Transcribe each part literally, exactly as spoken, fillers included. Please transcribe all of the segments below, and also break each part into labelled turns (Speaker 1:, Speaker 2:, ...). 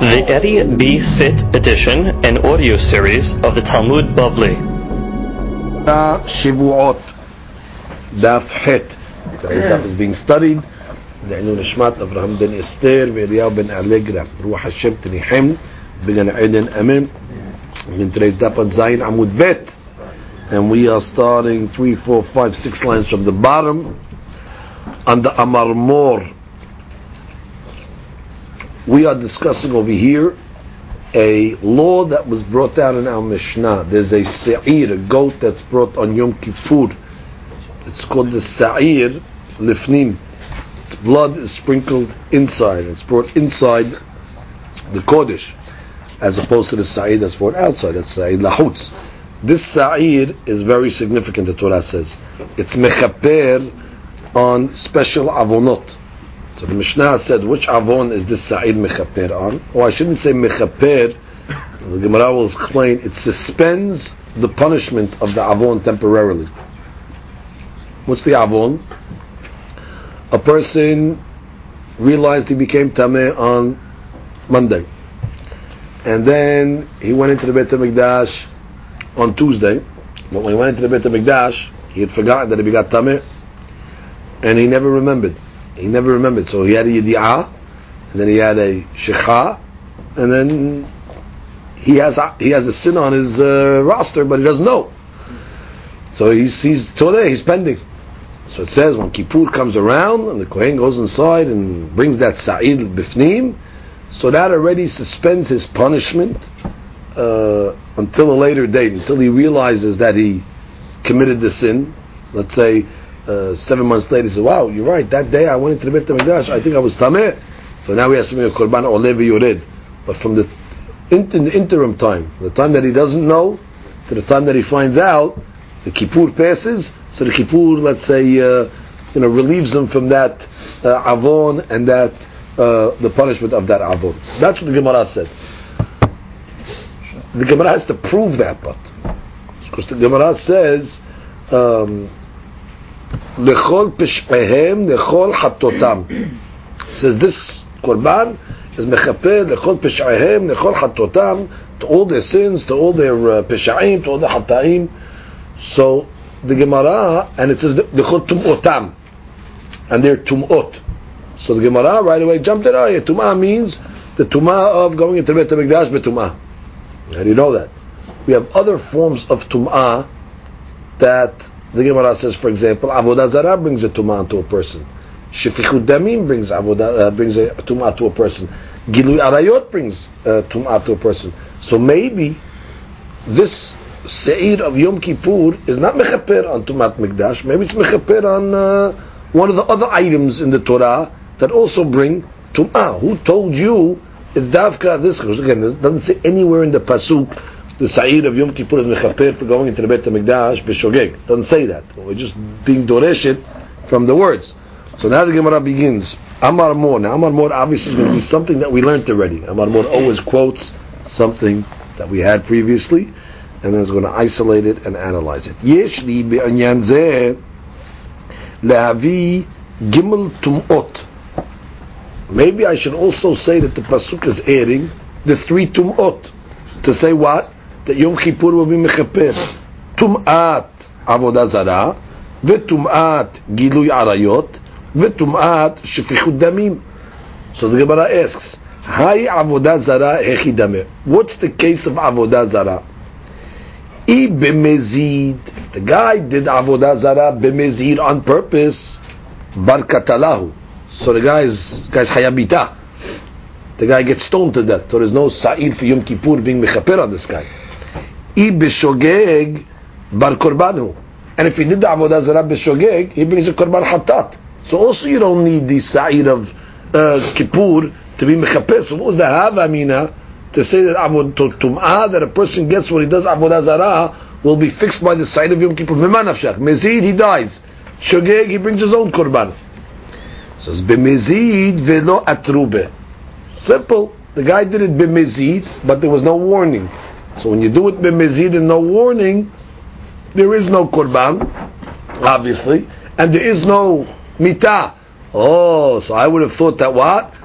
Speaker 1: The Eddie B. Sit edition and audio series of the Talmud Bavli.
Speaker 2: Shivuot, Daf Het. Today's daf is being studied. Le'inu Nishmat Avraham ben Esther ve'Eliyahu ben Allegra. Ruach Hashem Tenihem B'Gan Eden Amen. In today's daf on Zayin Amud Bet, and we are starting three, four, five, six lines from the bottom on the Amar Mor. We are discussing over here a law that was brought down in our Mishnah. There's a sa'ir, a goat that's brought on Yom Kippur. It's called the sa'ir lifnim. Its blood is sprinkled inside. It's brought inside the Kodesh, as opposed to the sa'ir that's brought outside. That's sa'ir lahutz. This sa'ir is very significant, the Torah says. It's mechaper on special avonot. So the Mishnah said, which avon is this sa'id mechaper on? Or I shouldn't say mechaper. The Gemara will explain, it suspends the punishment of the avon temporarily. What's the avon? A person realized he became tameh on Monday, and then he went into the Beit HaMikdash on Tuesday. But when he went into the Beit HaMikdash, he had forgotten that he got tameh, and he never remembered. He never remembered. So he had a yedi'ah, and then he had a shekha, and then he has a, he has a sin on his uh, roster, but he doesn't know. So he's he's till there, he's pending. So it says when Kippur comes around and the Kohen goes inside and brings that sa'id bifnim, so that already suspends his punishment uh, until a later date, until he realizes that he committed the sin. Let's say Uh, seven months later, he says, "Wow, you're right. That day I went into the Beit HaMikdash. I think I was tameh. So now he has to make a korban oleh v'yored." But from the in, in the interim time, the time that he doesn't know to the time that he finds out, the Kippur passes. So the Kippur, let's say, uh, you know, relieves him from that uh, avon and that uh, the punishment of that avon. That's what the Gemara said. The Gemara has to prove that, but because the Gemara says. Um, Lechol pesh'ehem, lechol chatotam. Says this korban is mechaper lechol pesh'ehem, lechol chatotam, to all their sins, to all their uh, pesh'aim, to all their hataim. So the Gemara, and it says lechol tum'otam, and they're tum'ot. So the Gemara right away jumped it. Oh, yeah, tum'ah means the tum'ah of going into Beit HaMikdash betum'ah. How do you know that? We have other forms of tum'ah that the Gemara says, for example, avodah zarah brings a tumah to a person. Shefichut damim brings avodah uh, brings a tumah to a person. Gilui arayot brings a tumah to a person. So maybe this seir of Yom Kippur is not mechaper on tumat mikdash. Maybe it's mechaper on uh, one of the other items in the Torah that also bring tumah. Who told you it's davka this? Because again, it doesn't say anywhere in the pasuk the Sa'id of Yom Kippur is mechaper for going into the Beit HaMikdash b'shogeg. Doesn't say that. We're just being doreshet from the words. So now the Gemara begins. Amar Mor. Now Amar Mor obviously is going to be something that we learned already. Amar Mor always quotes something that we had previously, and then is going to isolate it and analyze it. Yesh li be'anyan zeh lehavi gimel tum'ot. Maybe I should also say that the pasuk is adding the three tum'ot. To say what? That Yom Kippur will be mechaper tum'at avodah zarah, v'tum'at gilui arayot, v'tum'at shefichut damim. So the Gemara asks, Hai avodah zarah hechi dameh. What's the case of avodah zarah? I b'mezid. The guy did avodah zarah b'mezid on purpose. Bar katalahu. So the guy's guy's hayabita. The guy gets stoned to death. So there's no sa'id for Yom Kippur being mechaper on this guy. I b'shogeg bar korbanu. And if he did the avodah zarah b'shogeg, he brings a korban hatat. So also you don't need the sa'id of uh, Kippur to be mechaper. So what was the hava mina to say that avod tum'ah that a person gets when he does avodah zarah will be fixed by the sa'id of Yom Kippur? Memanafshach. Mezid, he dies. Shogeg, he brings his own korban. So it's b'mezid velo atrube. Simple. The guy did it b'mezid, but there was no warning. So when you do it b'mezid and no warning, there is no korban, obviously, and there is no mitah. Oh, so I would have thought that what?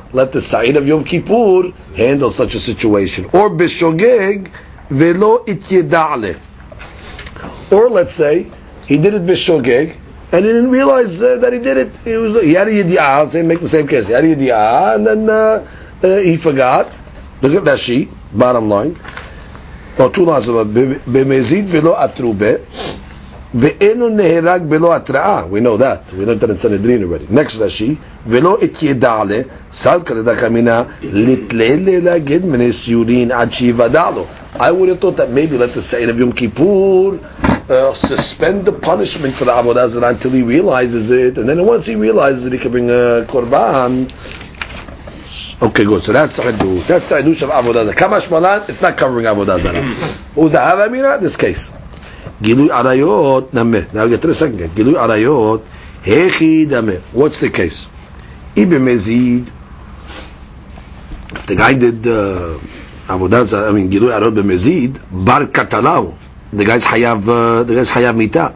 Speaker 2: let the Sa'id of Yom Kippur handle such a situation. Or b'shogeg velo ityeda'le. Or let's say he did it b'shogeg and he didn't realize uh, that he did it. He was he had a yedi'ah. Say make the same case. He had a yedi'ah and then uh, uh, he forgot. Look at Rashi. Bottom line. Or two lines about b'mezid velo atrube. Ve'enu neherag belo atra'a. We know that. We learned that in Sanhedrin already. Next Rashi. Velo et yeda'le. Sal karedaka mina litlele lagid menes yurin ad shivadalo. I would have thought that maybe let the Sa'id of Yom Kippur uh, suspend the punishment for the Avodah Zarah until he realizes it, and then once he realizes it, he can bring a korban. Okay, good. So that's Sa'idut. That's Sa'idut of Avodah Zarah. Kamash Malan, it's not covering Avodah Zarah. What was the Havamina? This case. Gilui Arayot, Nameh. Now get to the second case. Gilui Arayot, Hechi Dameh. What's the case? Ibe Mezid. If the guy did uh, Avodah Zarah, I mean, Gilui Arayot b'Mezid, Bar Katalau. The guy's Hayav, uh, the guy's Hayav Mita.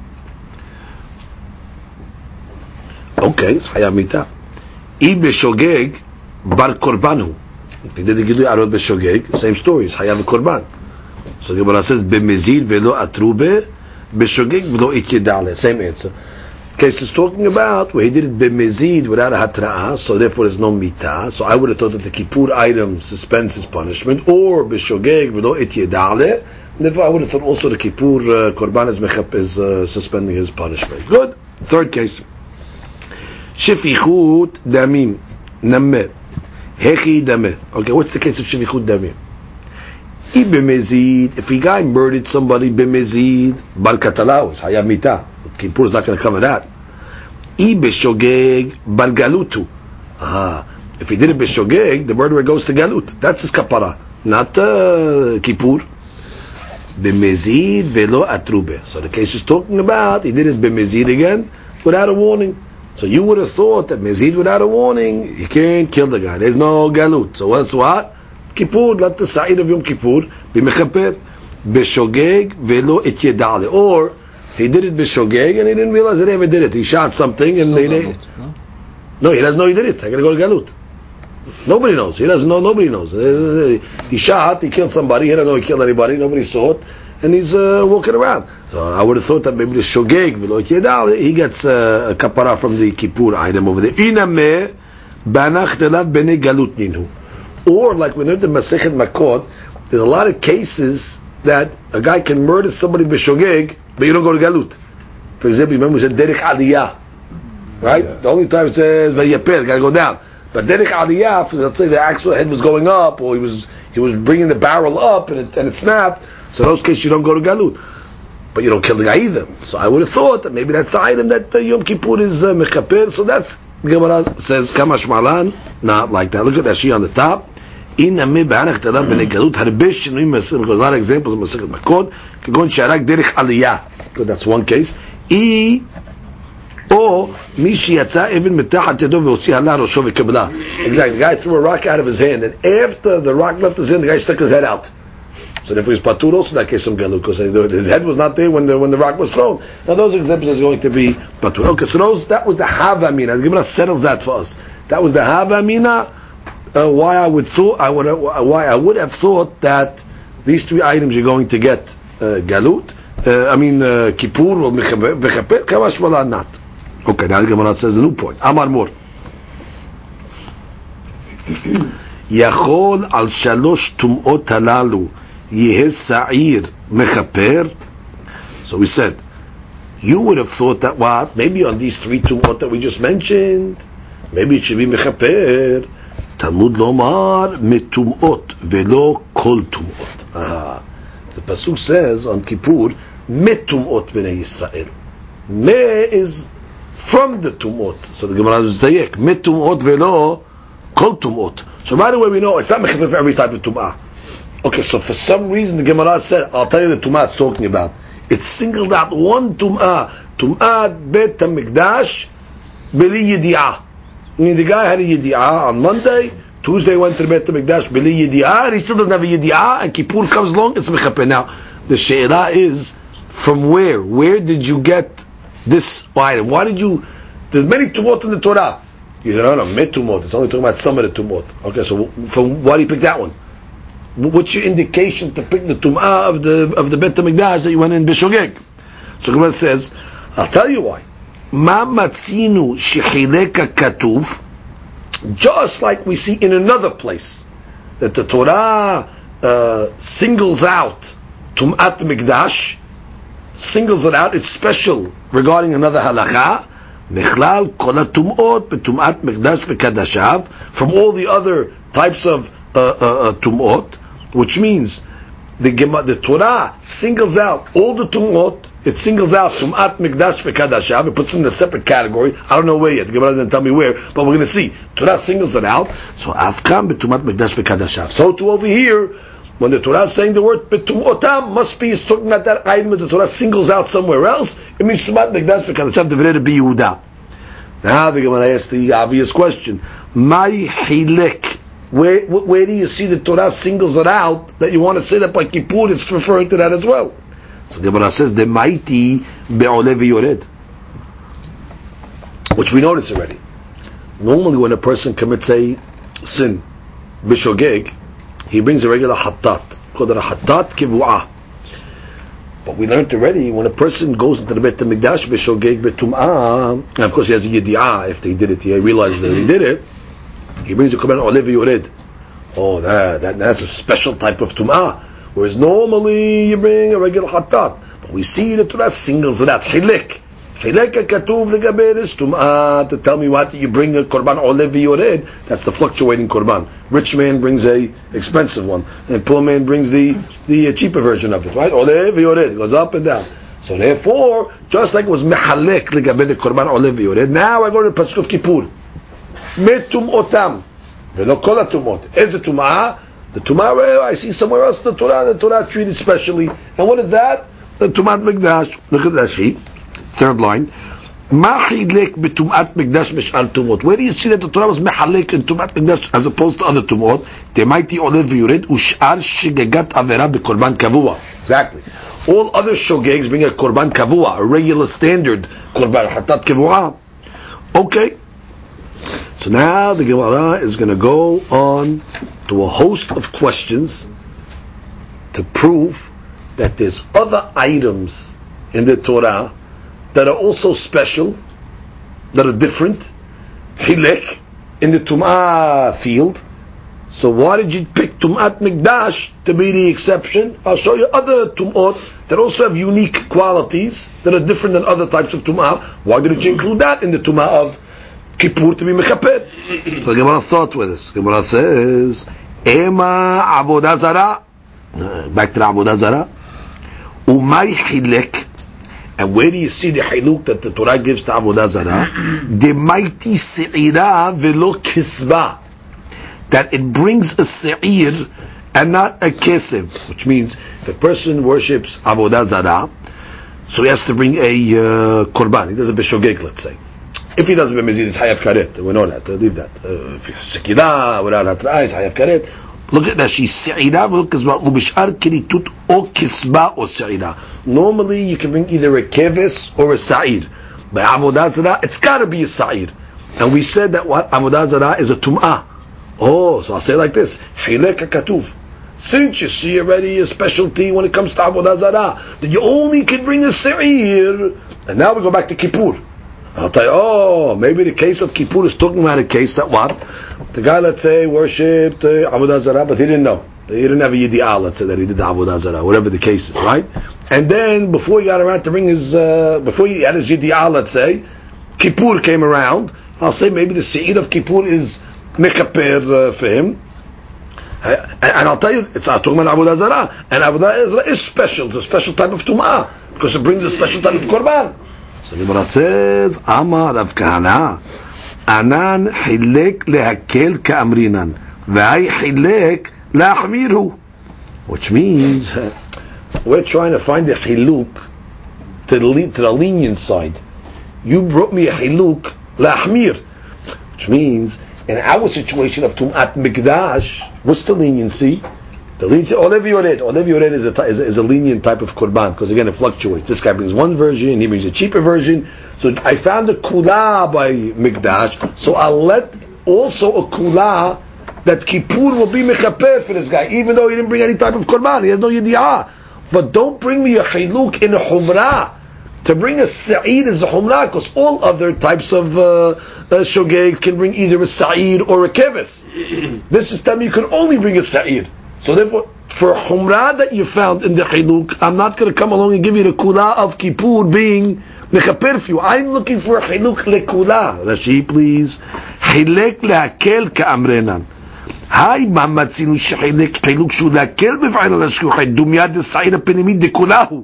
Speaker 2: Okay, it's Hayav Mita. Ibe Shogeg, Bar Korbanu. If he did the Gilui Arayot b'Shogeg, same story, it's Hayav Korban. So the Gemara says b'mezid velo atrube, b'shogeg velo ityedale. Same answer. Case is talking about where he did it b'mezid without a hatra'ah, so therefore there's no mitah. So I would have thought that the kippur item suspends his punishment, or b'shogeg velo ityedale. Therefore I would have thought also the kippur uh, korban is mechap is uh, suspending his punishment. Good. Third case. Shefichut damim nameh hechi dameh. Okay, what's the case of shefichut damim? If a guy murdered somebody b'mezid, bar katalau, it's hayav mitah. Kippur is not going to cover that. I b'shogeg bar galutu. Ah, if he did it b'shogeg, the murderer goes to galut. That's his kapara, not uh, kippur. B'mezid velo atrube. So the case is talking about he did it b'mezid again without a warning. So you would have thought that mezid without a warning, you can't kill the guy. There's no galut. So what's what? Kippur, let the Sa'id of Yom Kippur be mechaper b'shogeg velo et yeda'ale. Or he did it b'shogeg and he didn't realize that he ever did it. He shot something and they, they no? no, he doesn't know he did it. I gotta go to galut. Nobody knows. He doesn't know. Nobody knows. He shot. He killed somebody. He didn't know he killed anybody. Nobody saw it, and he's uh, walking around. So I would have thought that maybe the shogeg velo et yeda'ale, he gets uh, a kapara from the Kippur item over there. Inameh banach delav b'nei galut ninhu. Or, like we learned in Masechet Makot, there's a lot of cases that a guy can murder somebody b'shogeg, but you don't go to galut. For example, you remember we said derech aliyah, right? Yeah. The only time it says vayapel, got to go down. But derech aliyah, let's say the actual head was going up, or he was he was bringing the barrel up and it and it snapped. So in those cases, you don't go to galut, but you don't kill the guy either. So I would have thought that maybe that's the item that uh, Yom Kippur is uh, mechaper. So that's the Gemara says kamash malan, not like that. Look at that she on the top. In a me b'anach telav b'nei galut harbe shinuyim masir. Because a lot of examples in Masechet Makot. Kagon sharak derech aliyah. Good, that's one case. I or mi sheyatza even mitachat yado ve'otzi hala rosho v'kabla. Exactly. The guy threw a rock out of his hand, and after the rock left his hand, the guy stuck his head out. So therefore he's patur also in that case from galut, because his head was not there when the when the rock was thrown. Now those examples are going to be patur. Okay, so those that was the havamina. The Gemara settles that for us. That was the havamina. Uh, why I would thought I would uh, why I would have thought that these three items you're going to get uh, galut. Uh, I mean uh, kippur or mechaper. Kamash malan not. Okay, now the Gemara says a new point. Amar mor. Yachol al shalosh tumot halalu yeh sa'ir mechaper. So we said you would have thought that what maybe on these three tumot that we just mentioned, maybe it should be mechaper. Talmud lomar metumot velo kol tumot. Ah, the pasuk says on Kippur metumot b'nei Yisrael. Me is from the tumot. So the Gemara is saying metumot velo kol tumot. So right away we know it's not mechaper for every type of tumah. Okay, so for some reason the Gemara said, I'll tell you the tumah it's talking about. It singled out one tumah, tumah bet hamikdash b'li yidi'ah. I mean, the guy had a yedi'ah on Monday, Tuesday went to the Beit HaMikdash, b'li yedi'ah, he still doesn't have a yedi'ah, and Kippur comes along, it's mechaper. Now, the she'elah is, from where? Where did you get this item? Why did you, there's many tumot in the Torah. You said, no, no, metumot. It's only talking about some of the tumot. Okay, so from why do you pick that one? What's your indication to pick the tum'ah of the of the Bet HaMikdash that you went in b'shogeg? So Gemara says, I'll tell you why. Ma matzinu shechileka katuv, just like we see in another place that the Torah uh, singles out tum'at mikdash, singles it out. It's special regarding another halacha. Mechlal kol hatumot betum'at mikdash v'kadashav, from all the other types of uh, uh, uh, tumot, which means the the Torah singles out all the tumot. It singles out tum'at mikdash v'kadashav. It puts it in a separate category. I don't know where yet. The Gemara doesn't tell me where, but we're going to see. Torah singles it out. So afkam betum'at mikdash v'kadashav. So to over here, when the Torah is saying the word betumotam, must be it's talking about that item that the Torah singles out somewhere else. It means tum'at mikdash v'kadashav devrei Rabbi Yehuda. Now the Gemara asks the obvious question: My hilek. Where, where do you see the Torah singles it out that you want to say that by Kippur it's referring to that as well? So Gemara says the mighty be'oleh v'yored, which we notice already. Normally, when a person commits a sin, b'shogeg, he brings a regular hatat called a hatat kivu'ah. But we learned already when a person goes into the Beit HaMikdash b'shogeg b'tum'ah, and of course he has a yedi'ah after he did it. He realizes that he did it. He brings a korban oleh v'yored. Oh, that, that that's a special type of tum'ah. Whereas normally you bring a regular hatat. But we see the Torah singles it out. Chilek. Chilek katuv legaber is tum'ah. To tell me what you bring a korban oleh v'yored. That's the fluctuating korban. Rich man brings a expensive one, and poor man brings the the cheaper version of it. Right? Oleh v'yored goes up and down. So therefore, just like it was mehalek legaber the korban oleh v'yored, now I go to the pasuk of Kippur. Metum'otam v'lo kol hatumot. Is it tum'ah? The tum'ah where I see somewhere else the Torah, the Torah treated specially. And what is that? The tum'at mikdash. Look at Rashi, third line. Ma chilek betum'at mikdash mish'al tumot. Where do you see that the Torah was mehalek in tum'at mikdash as opposed to other tumot? Temaiti oleh v'yored u'sh'ar shigegat avera bekorban kavua. Exactly. All other shogegs bring a korban kavua, a regular standard korban hatat kavua. Okay. So now the Gemara is going to go on to a host of questions to prove that there's other items in the Torah that are also special, that are different. Hilek in the Tum'ah field. So why did you pick Tum'at Mikdash to be the exception? I'll show you other Tum'ot that also have unique qualities that are different than other types of Tum'ah. Why didn't you include that in the Tum'ah of Kippur to be mechaper? So Gemara starts with this. Gemara says, Ema avodah zara. Back to the avodah zara. Umay chilek. And where do you see the hiluk that the Torah gives to avodah zara? De mighty se'ira velo kisba. That it brings a se'ir and not a kesev. Which means if a person worships avodah zara, so he has to bring a uh, korban. He does a b'shogeg, let's say. If he doesn't b'mezid, it's hayav karet. We know that. Leave that. Sekida without hatra, it's hayav karet. Look at that. She's se'ira v'lo kisba u'bishar kiritut o kisba o se'ira. Normally, you can bring either a keves or a sa'ir. By avodah zara, it's got to be a sa'ir. And we said that what avodah zara is a tum'ah. Oh, so I'll say it like this: Chilek katuv. Since you see already a specialty when it comes to avodah zara, that you only can bring a se'ir, and now we go back to Kippur. I'll tell you, oh, maybe the case of Kippur is talking about a case that what? The guy, let's say, worshipped uh, avodah zara, but he didn't know. He didn't have a yedi'ah, let's say, that he did the avodah zara, whatever the case is, right? And then, before he got around to bring his, uh, before he had his yedi'ah, let's say, Kippur came around. I'll say maybe the se'ir of Kippur is mechaper uh, for him. Uh, and I'll tell you, it's talking about avodah zara, and avodah zara is special. It's a special type of tum'ah because it brings a special type of korban. So the Gemara says, Amar Rav Kahana, Anan hilek lehakel ka'amrinan, v'ay hilek la'achmirhu. Which means, uh, we're trying to find a hiluk to the, to the lenient side. You brought me a hiluk la'achmir. Which means, in our situation of Tum'at Mikdash, what's the leniency? The lenient, Olev Yored. Olev Yored is a, is, a, is a lenient type of korban, because again it fluctuates. This guy brings one version, he brings a cheaper version. So I found a kula by Mikdash, so I'll let also a kula that Kippur will be mechaper for this guy, even though he didn't bring any type of korban, he has no yedi'ah. But don't bring me a chiluk in a humrah. To bring a sa'id is a humrah, because all other types of uh, uh, shogeg can bring either a sa'id or a kevis. This is telling me you can only bring a sa'id. So therefore, for humrah that you found in the chiluk, I'm not going to come along and give you the kula of Kippur being mechaper for you. I'm looking for a chiluk lekula. Rashi, please. Chilek lehakel ka'amrenan. היי, מה מצינו שחילק חילוק שהוא להקל בפעיל על השכוחי דומיית הסעיר הפנימית דכולהו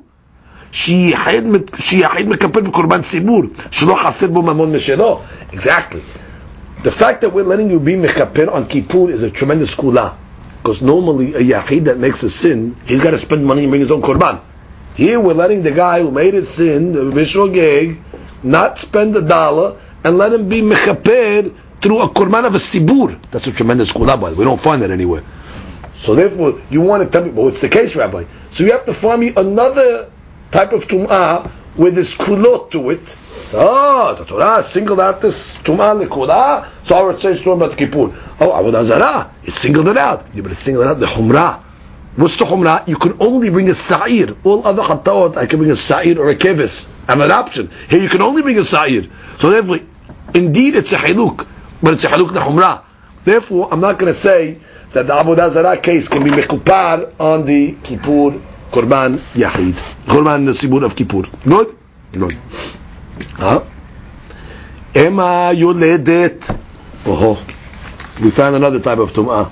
Speaker 2: שיחיד מקפל בקורבן ציבור שלא חסר בו ממון משלו. Exactly. The fact that we're letting you be mekapir on Kippur is a tremendous kula, because normally a yachid that makes a sin, he's got to spend money and bring his own korban. Here we're letting the guy who made his sin, the Mishogeg, not spend a dollar and let him be mekapir through a korban of a sibur. That's a tremendous kula, by the way. We don't find that anywhere. So therefore, you want to tell me, well, it's the case, Rabbi. So you have to find me another type of tum'ah with this kulot to it. So, oh, the Torah singled out this tum'ah lekula, so our it says talking about Kippur. Oh, Avodah Zarah, it singled it out. Yeah, but it singled out the humrah. What's the humrah? You can only bring a sa'ir. All other chattaot, I can bring a sa'ir or a kevis. I have an option. Here you can only bring a sa'ir. So therefore, indeed it's a haluk, but it's a haluk the humrah. Therefore, I'm not going to say that the Avodah Zarah case can be mekupar on the Kippur Korban Yahid. Korban the Sibur of Kippur. Good? Good. Huh? Ema yoledet. Oh, we found another type of tum'ah.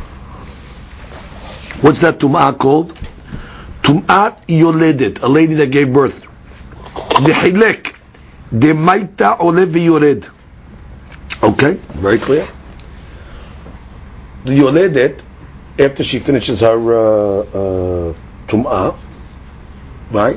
Speaker 2: What's that tum'ah called? Tum'at yoledet, a lady that gave birth. Dehilek. Demaita ole v'yored. Okay, very clear. The yoledet, after she finishes her uh, uh, tum'ah, right?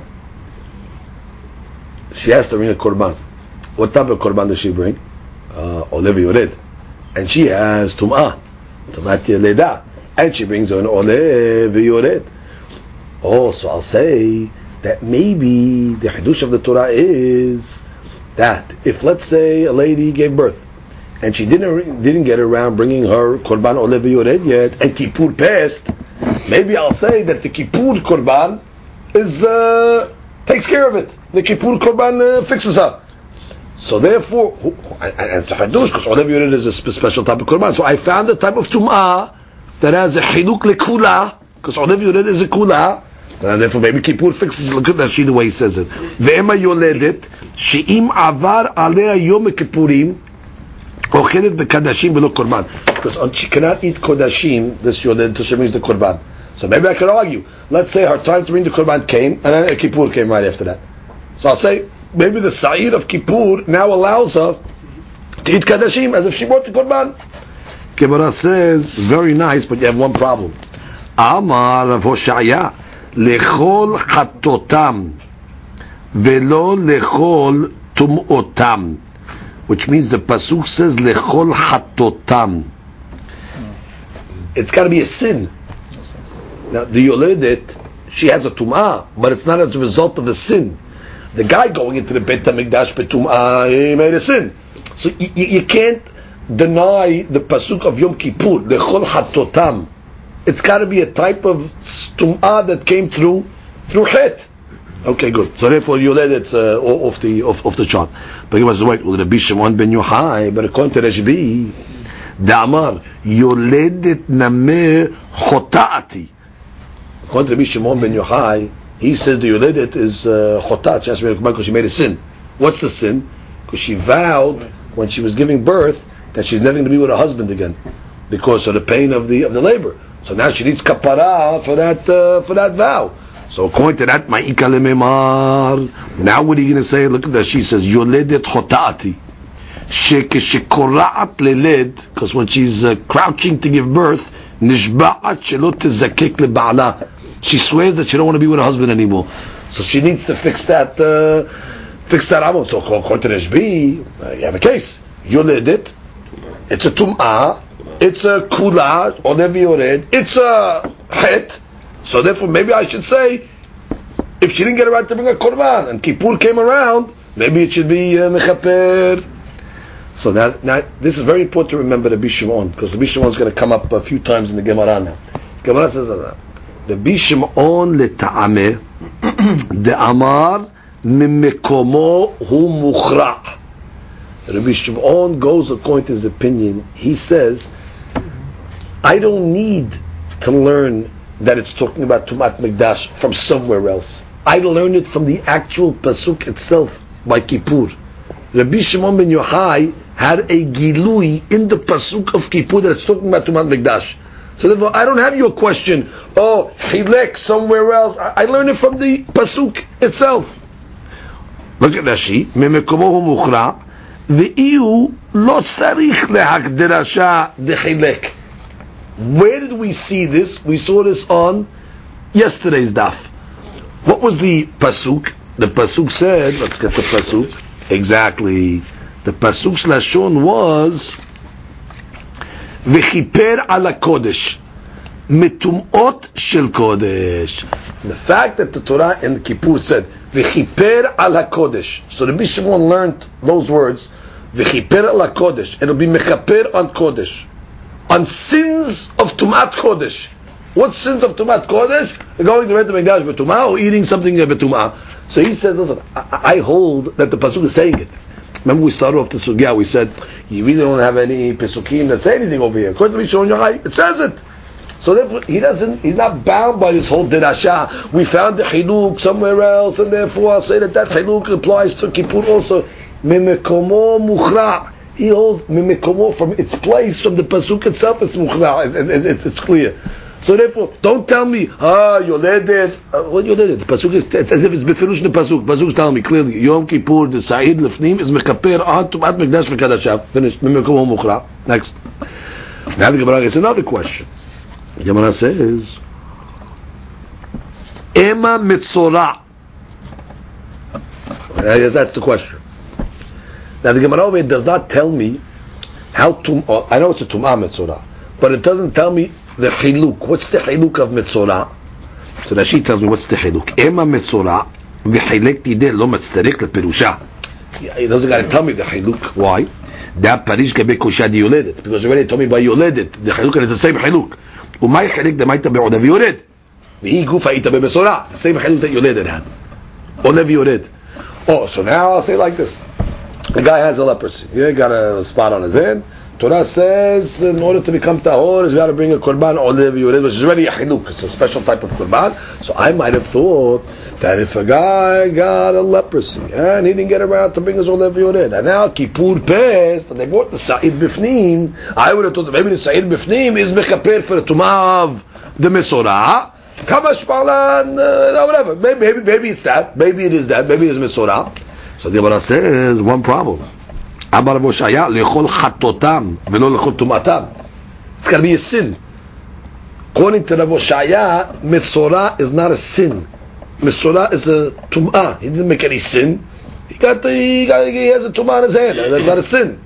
Speaker 2: She has to bring a korban. What type of korban does she bring? Uh, Ole v'yored. And she has tum'ah. Tum'at yeleda. And she brings an ole v'yored. Oh, so I'll say that maybe the hidush of the Torah is that if, let's say, a lady gave birth and she didn't didn't get around bringing her korban ole v'yored yet, and Kippur passed, maybe I'll say that the Kippur korban is uh, takes care of it. The Kippur korban uh, fixes her. So therefore, and it's a hidush because ole v'yored is a special type of korban. So I found a type of tum'ah that has a chiluk lekula, because ole v'yored is a kula. And therefore, maybe Kippur fixes. Look at that. See the way he says it. Ve'ema yoledet she'im avar alea yom kippurim ochelet bekadashim v'lo korban. Because she cannot eat kodashim. This yoledet she brings the korban. So maybe I could argue. Let's say her time to bring the korban came, and then Kippur came right after that. So I'll say maybe the sa'ir of Kippur now allows her to eat kadashim as if she brought the korban. Gemara says very nice, but you have one problem. Amar Rav Hoshaya. Lechol chatotam velo lechol tum'otam, which means the pasuk says lechol chatotam. It's got to be a sin. Now the yoledet, she has a tum'ah, but it's not as a result of a sin. The guy going into the Beit HaMikdash betum'ah, he made a sin. So you, you can't deny the pasuk of Yom Kippur lechol chatotam. It's got to be a type of tum'ah that came through through chet. Okay, good. So therefore, yoledet uh, off the off, off the chart. But he was right with Rabbi Shimon ben Yochai. But according to Rashbi, Damar yoledet nameh chotaati. According to Rabbi Shimon ben Yochai, he says the yoledet is chotat. Uh, she has to be because she made a sin. What's the sin? Because she vowed when she was giving birth that she's never going to be with her husband again because of the pain of the of the labor. So now she needs kapara for that uh, for that vow. So according to that, ma'ika lememar. Now what are you going to say? Look at that. She says yoledet chotaati. Shekora'at leled, because when she's uh, crouching to give birth, nishba'at shelo tezakek leba'ala. She swears that she don't want to be with her husband anymore. So she needs to fix that uh, fix that amot. So according to Rashbi, uh, you have a case. Yoledet, it's a tum'ah. it's a kula, olev yored, it's a het. So therefore, maybe I should say, if she didn't get around to bring a korban and Kippur came around, maybe it should be uh, mechaper. So now, now, this is very important to remember the Rabbi Shimon, because the Rabbi Shimon is going to come up a few times in the Gemara now. Gemara says that the Rabbi Shimon leta'ameh de'amar mimekomo hu muchra'. Rabbi Shimon goes according to his opinion. He says, I don't need to learn that it's talking about Tumat Mikdash from somewhere else. I learned it from the actual pasuk itself by Kippur. Rabbi Shimon ben Yochai had a gilui in the pasuk of Kippur that it's talking about Tumat Mikdash. So therefore, I don't have your question. Oh, Chilek somewhere else. I, I learned it from the pasuk itself. Look at Rashi. Memekomo hu muchra ve'iu lo tzarich lehakderasha dechilek. Where did we see this? We saw this on yesterday's daf. What was the pasuk? The pasuk said, let's get the pasuk. Exactly. The pasuk's lashon was v'chiper ala kodesh metumot shel kodesh. The fact that the Torah in Kippur said v'chiper ala kodesh, so the Rabbi Shimon learned those words v'chiper ala kodesh. It'll be mechaper on kodesh, on sins of tumat kodesh. What sins of tumat kodesh? Going to Beit Hamikdash betumah or eating something betumah. So he says, listen, I, I hold that the pasuk is saying it. Remember we started off the sugya, we said, you really don't have any pesukim that say anything over here. According to Rishon Yochai, it says it. So therefore, he doesn't, he's not bound by this whole dirasha. We found the chiluk somewhere else, and therefore I'll say that that chiluk applies to Kippur also. Mimekomo muchra. He holds mimekomo from its place, from the pasuk itself, it's muchra. It's, it's, it's clear. So therefore, don't tell me, ah, yoledet. Uh, what yoledet? The pasuk is, it's as if it's befirush the pasuk. Pasuk is telling me clearly, Yom Kippur, the Sa'id Lefnim is mekaper on Tumat Mikdash v'Kadashav. Finished. Mimekomo muchra. Next. Now the Gemara gets another question. The Gemara says, Ema Mitzorah. That's the question. Now the Gemara over here does not tell me how to. Oh, I know it's a Tum'ah Mitzorah, but it doesn't tell me the chiluk. What's the chiluk of Mitzorah? So Rashi tells me what's the chiluk. Ema Mitzorah v'chilek tideh lo mitzterek leperusha. He doesn't got to tell me the chiluk. Why? That parish gabe kosha di yoledet, because he already told me by yoledet the chiluk is the same chiluk. Umay chilek demaita be'odav yored. V'hi gufa ita be'Mitzorah. The same chiluk that yoledet had. Odav yored. Oh, so now I'll say like this. The guy has a leprosy. He got a spot on his head. Torah says in order to become tahor, he's got to bring a korban olev yored, which is already a chiluk. It's a special type of korban. So I might have thought that if a guy got a leprosy and he didn't get around to bring his olev yored, and now Kippur passed and they brought the Sa'id Bifnim, I would have thought that maybe the Sa'id Bifnim is mechaper for the tumah of the Mesorah. Kamash Palan, uh, whatever. Maybe, maybe, maybe it's that. Maybe it is that. Maybe it's Mesorah. So the Gemara says one problem. Amar Moshaya lechol chatotam velo lechol tumatam. It's got to be a sin. According to Rav Hoshaya, Metzorah is not a sin. Metzorah is a tum'ah. He didn't make any sin. He got the, he, got, he has a tum'ah in his hand. That's not a sin.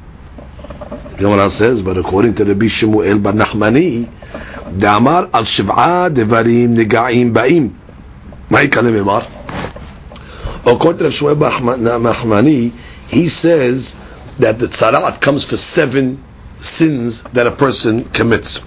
Speaker 2: The Gemara says, but according to Rabbi Shemuel bar Nachmani, Damar al shiv'a devarim negaim ba'im. Ma yikalim emar. According to Rabbi Shemuel bar Nachmani, he says that the tzarat comes for seven sins that a person commits.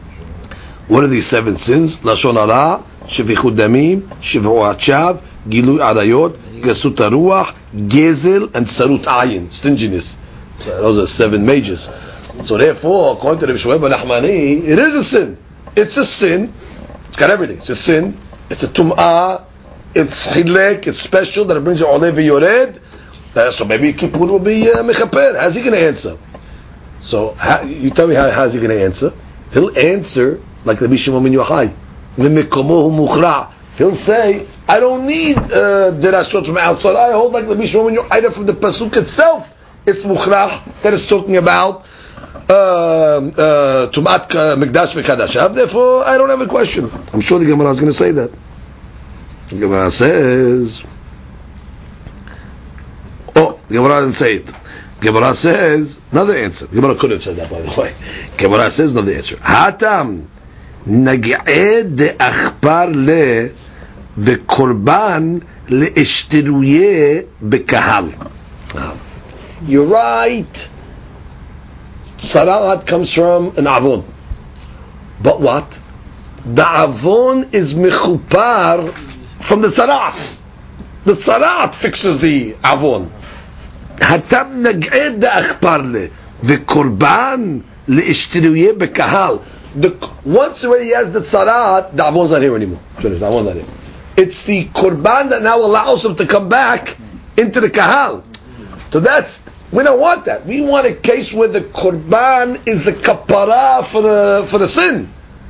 Speaker 2: What are these seven sins? Lashon hara, shevichut damim, shiv'u achav, gilui arayot, gesut haruach, gezel, and tsarut ayin, stinginess. So those are seven majors. So therefore, according to Rabbi Shemuel bar Nachmani, it is a sin. It's a sin. It's got everything. It's a sin. It's a tum'ah. It's chilek. It's special that it brings you olev yored. Uh, so maybe Kippur will be uh, mechaper. How's he going to answer? So how, you tell me how how's he going to answer? He'll answer like Rabbi Shimon ben Yochai. He'll say, I don't need uh, derashot from outside. I hold like Rabbi Shimon ben Yochai from the pasuk itself. It's mukhrah that is talking about Tumat Mikdash v'Kadashav. Therefore, I don't have a question. I'm sure the Gemara is going to say that. The Gemara says, oh, the Gemara didn't say it. Gemara says another answer. Gemara could have said that, by the way. Gemara says another answer. Hatam nag'ed de achpar le v'korban le'eshtiruye bekahal. You're right. Tzaraat comes from an avon, but what? The avon is mechupar from the tzaraat. The tzaraat fixes the avon. Hatam nag'ed de achpar le v'korban le'eshtiruye bekahal. Once already he has the tzaraat, the avon's not here anymore. Finished. The avon's not here. It's the korban that now allows him to come back into the kahal. So that's, we don't want that. We want a case where the korban is a kapara for the for the sin.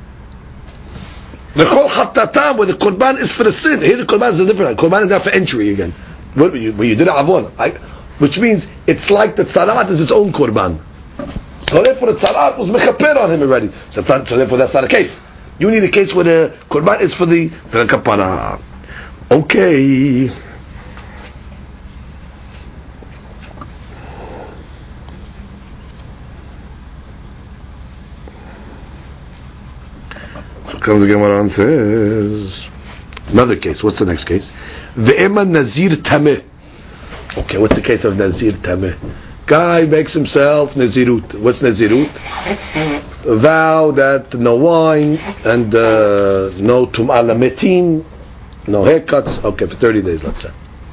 Speaker 2: The kol chatatam, where the korban is for the sin. Here the korban is a different. Korban is not for entry again. When you, when you did avon, which means it's like the tzaraat is its own korban. So therefore the tzaraat was mechaper on him already. So, so therefore that's not a case. You need a case where the korban is for the for the kapara. Okay. So comes the Gemara and says another case. What's the next case? Ve'ema nazir tameh. Okay, what's the case of nazir tameh? Guy makes himself nazirut. What's nazirut? A vow that no wine and uh, no tum'ah lametim, no haircuts. Okay, for thirty days, let's say.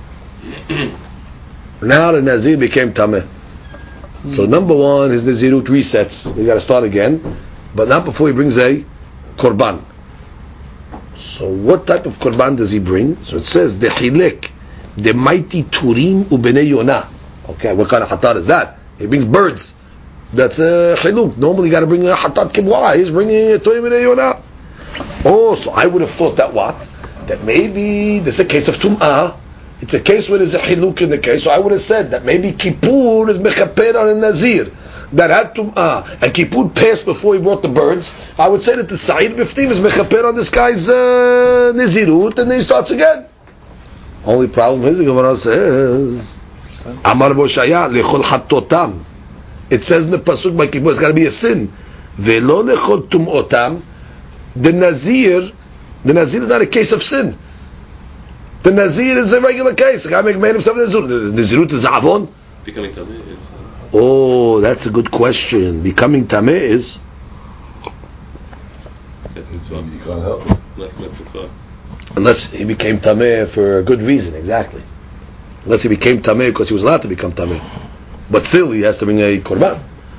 Speaker 2: Now the nazir became tameh. So number one, his nazirut resets. You got to start again, but not before he brings a korban. So what type of korban does he bring? So it says the hilek, the mighty turim ubenei yonah. Okay, what kind of hatat is that? He brings birds. That's a uh, chiluk. Normally you got to bring a hatat kibwa. He's bringing a turim ubenei yonah. Oh, so I would have thought that what? That maybe this is a case of tum'ah. It's a case where there's a chiluk in the case. So I would have said that maybe kippur is mechaper on a nazir that had tum'ah, and kippur passed before he brought the birds. I would say that the sa'id biftim is mechaper on this guy's uh, nazirut, and then he starts again. Only problem is the Gemara says, Amar Boshaya lechol hatotam. It says in the pasuk by kippur it's got to be a sin. Velo lechol tum'otam. The nazir, the nazir is not a case of sin. The nazir is a regular case. The guy made himself a nazir. The nazirut is avon.
Speaker 3: Becoming tameh is.
Speaker 2: Oh, that's a good question. Becoming tameh is.
Speaker 3: You
Speaker 4: can't help it.
Speaker 2: Unless he became tameh for a good reason, exactly. Unless he became tameh because he was allowed to become tameh, but still he has to bring a korban.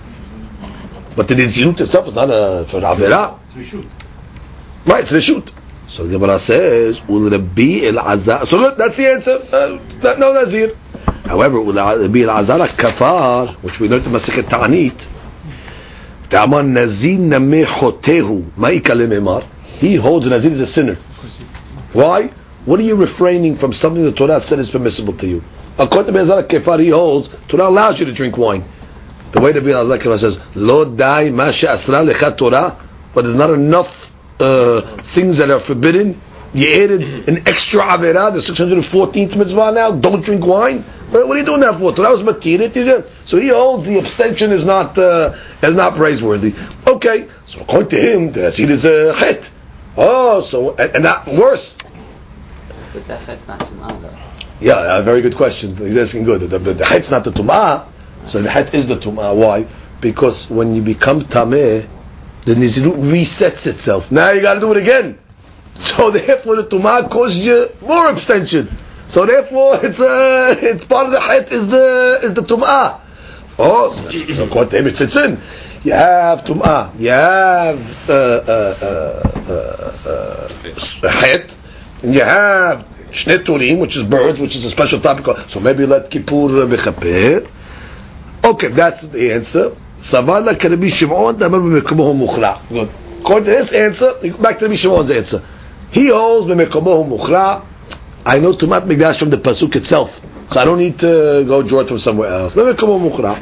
Speaker 2: But the nazirut itself is not a for avera.
Speaker 4: So we shoot.
Speaker 2: Right, so they shoot. So the Gemara says, "Ul Rabbi El Azar." So look, that's the answer. Uh, no nazir. However, Ul Rabbi El Azar kafar, which we learned in Masechet Ta'anit, Ta'amar Nazir Nameh Chotehu Ma'ikale Memar. He holds nazir is a sinner. Why? What are you refraining from something the Torah said is permissible to you? According to Be'ezara Kefar, he holds, Torah allows you to drink wine. The way the Be'ezara Kefar says, Lo dai ma she'asra lecha Torah, but there's not enough uh, things that are forbidden. You added an extra Avera, the six hundred fourteenth mitzvah now, don't drink wine? What are you doing that for? Torah was matirit. So he holds the abstention is not uh, is not praiseworthy. Okay, so according to him, the Nasid is a chet. Oh, so, and, and that worse.
Speaker 5: But that chet's not tum'ah though.
Speaker 2: Yeah, a very good question. He's asking good. The, the, the chet's not the tum'ah, so the chet is the tum'ah. Why? Because when you become tameh, the nizirut resets itself. Now you got to do it again. So therefore the tum'ah causes you more abstention. So therefore it's uh, it's part of the chet is the is the tum'ah. Oh, so according to him it fits in. You have tum'ah, you have uh, uh, uh, uh, chet, and you have shnei turim, which is birds, which is a special topic. So maybe let kippur mechaper. Okay, that's the answer. Savala Rabbi Shimon damar b'mekomohu muchla. Good. According to this answer, back to Rabbi Shimon's answer. He holds b'mekomohu muchla. I know tumat mikdash from the pasuk itself, so I don't need to go draw it from somewhere else. B'mekomohu muchla.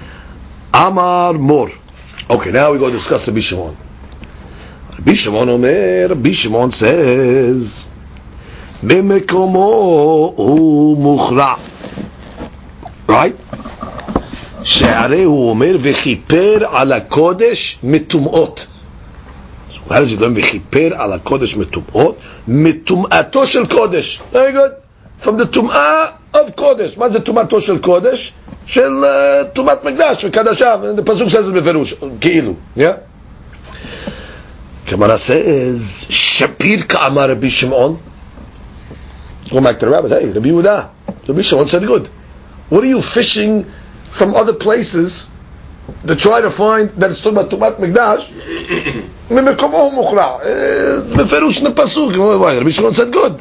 Speaker 2: Amar mor. Okay, now we go discuss Rabbi Shimon. Rabbi Shimon Omer, Rabbi Shimon says, B'mekomo hu muchra. Right? שהרי הוא אומר וכיפר על הקודש מטומאות. How does he learn וכיפר על הקודש מטומאות? מטומאתו של קודש. Very good. From the טומאה of קודש. מה זה טומאתו של קודש? של טומאת מקדש וקדשה. The pasuk says it בפירוש, כאילו. Yeah? Gemara says, Shapir ka'amar Rabbi Shimon. Go back to the rabbis. Hey, Rabbi Yehuda. Rabbi Shimon said good. What are you fishing from other places to try to find that it's talking about Tumat Mikdash? Mimekomo mukra. Beferush na pasuk. Rabbi Shimon said good.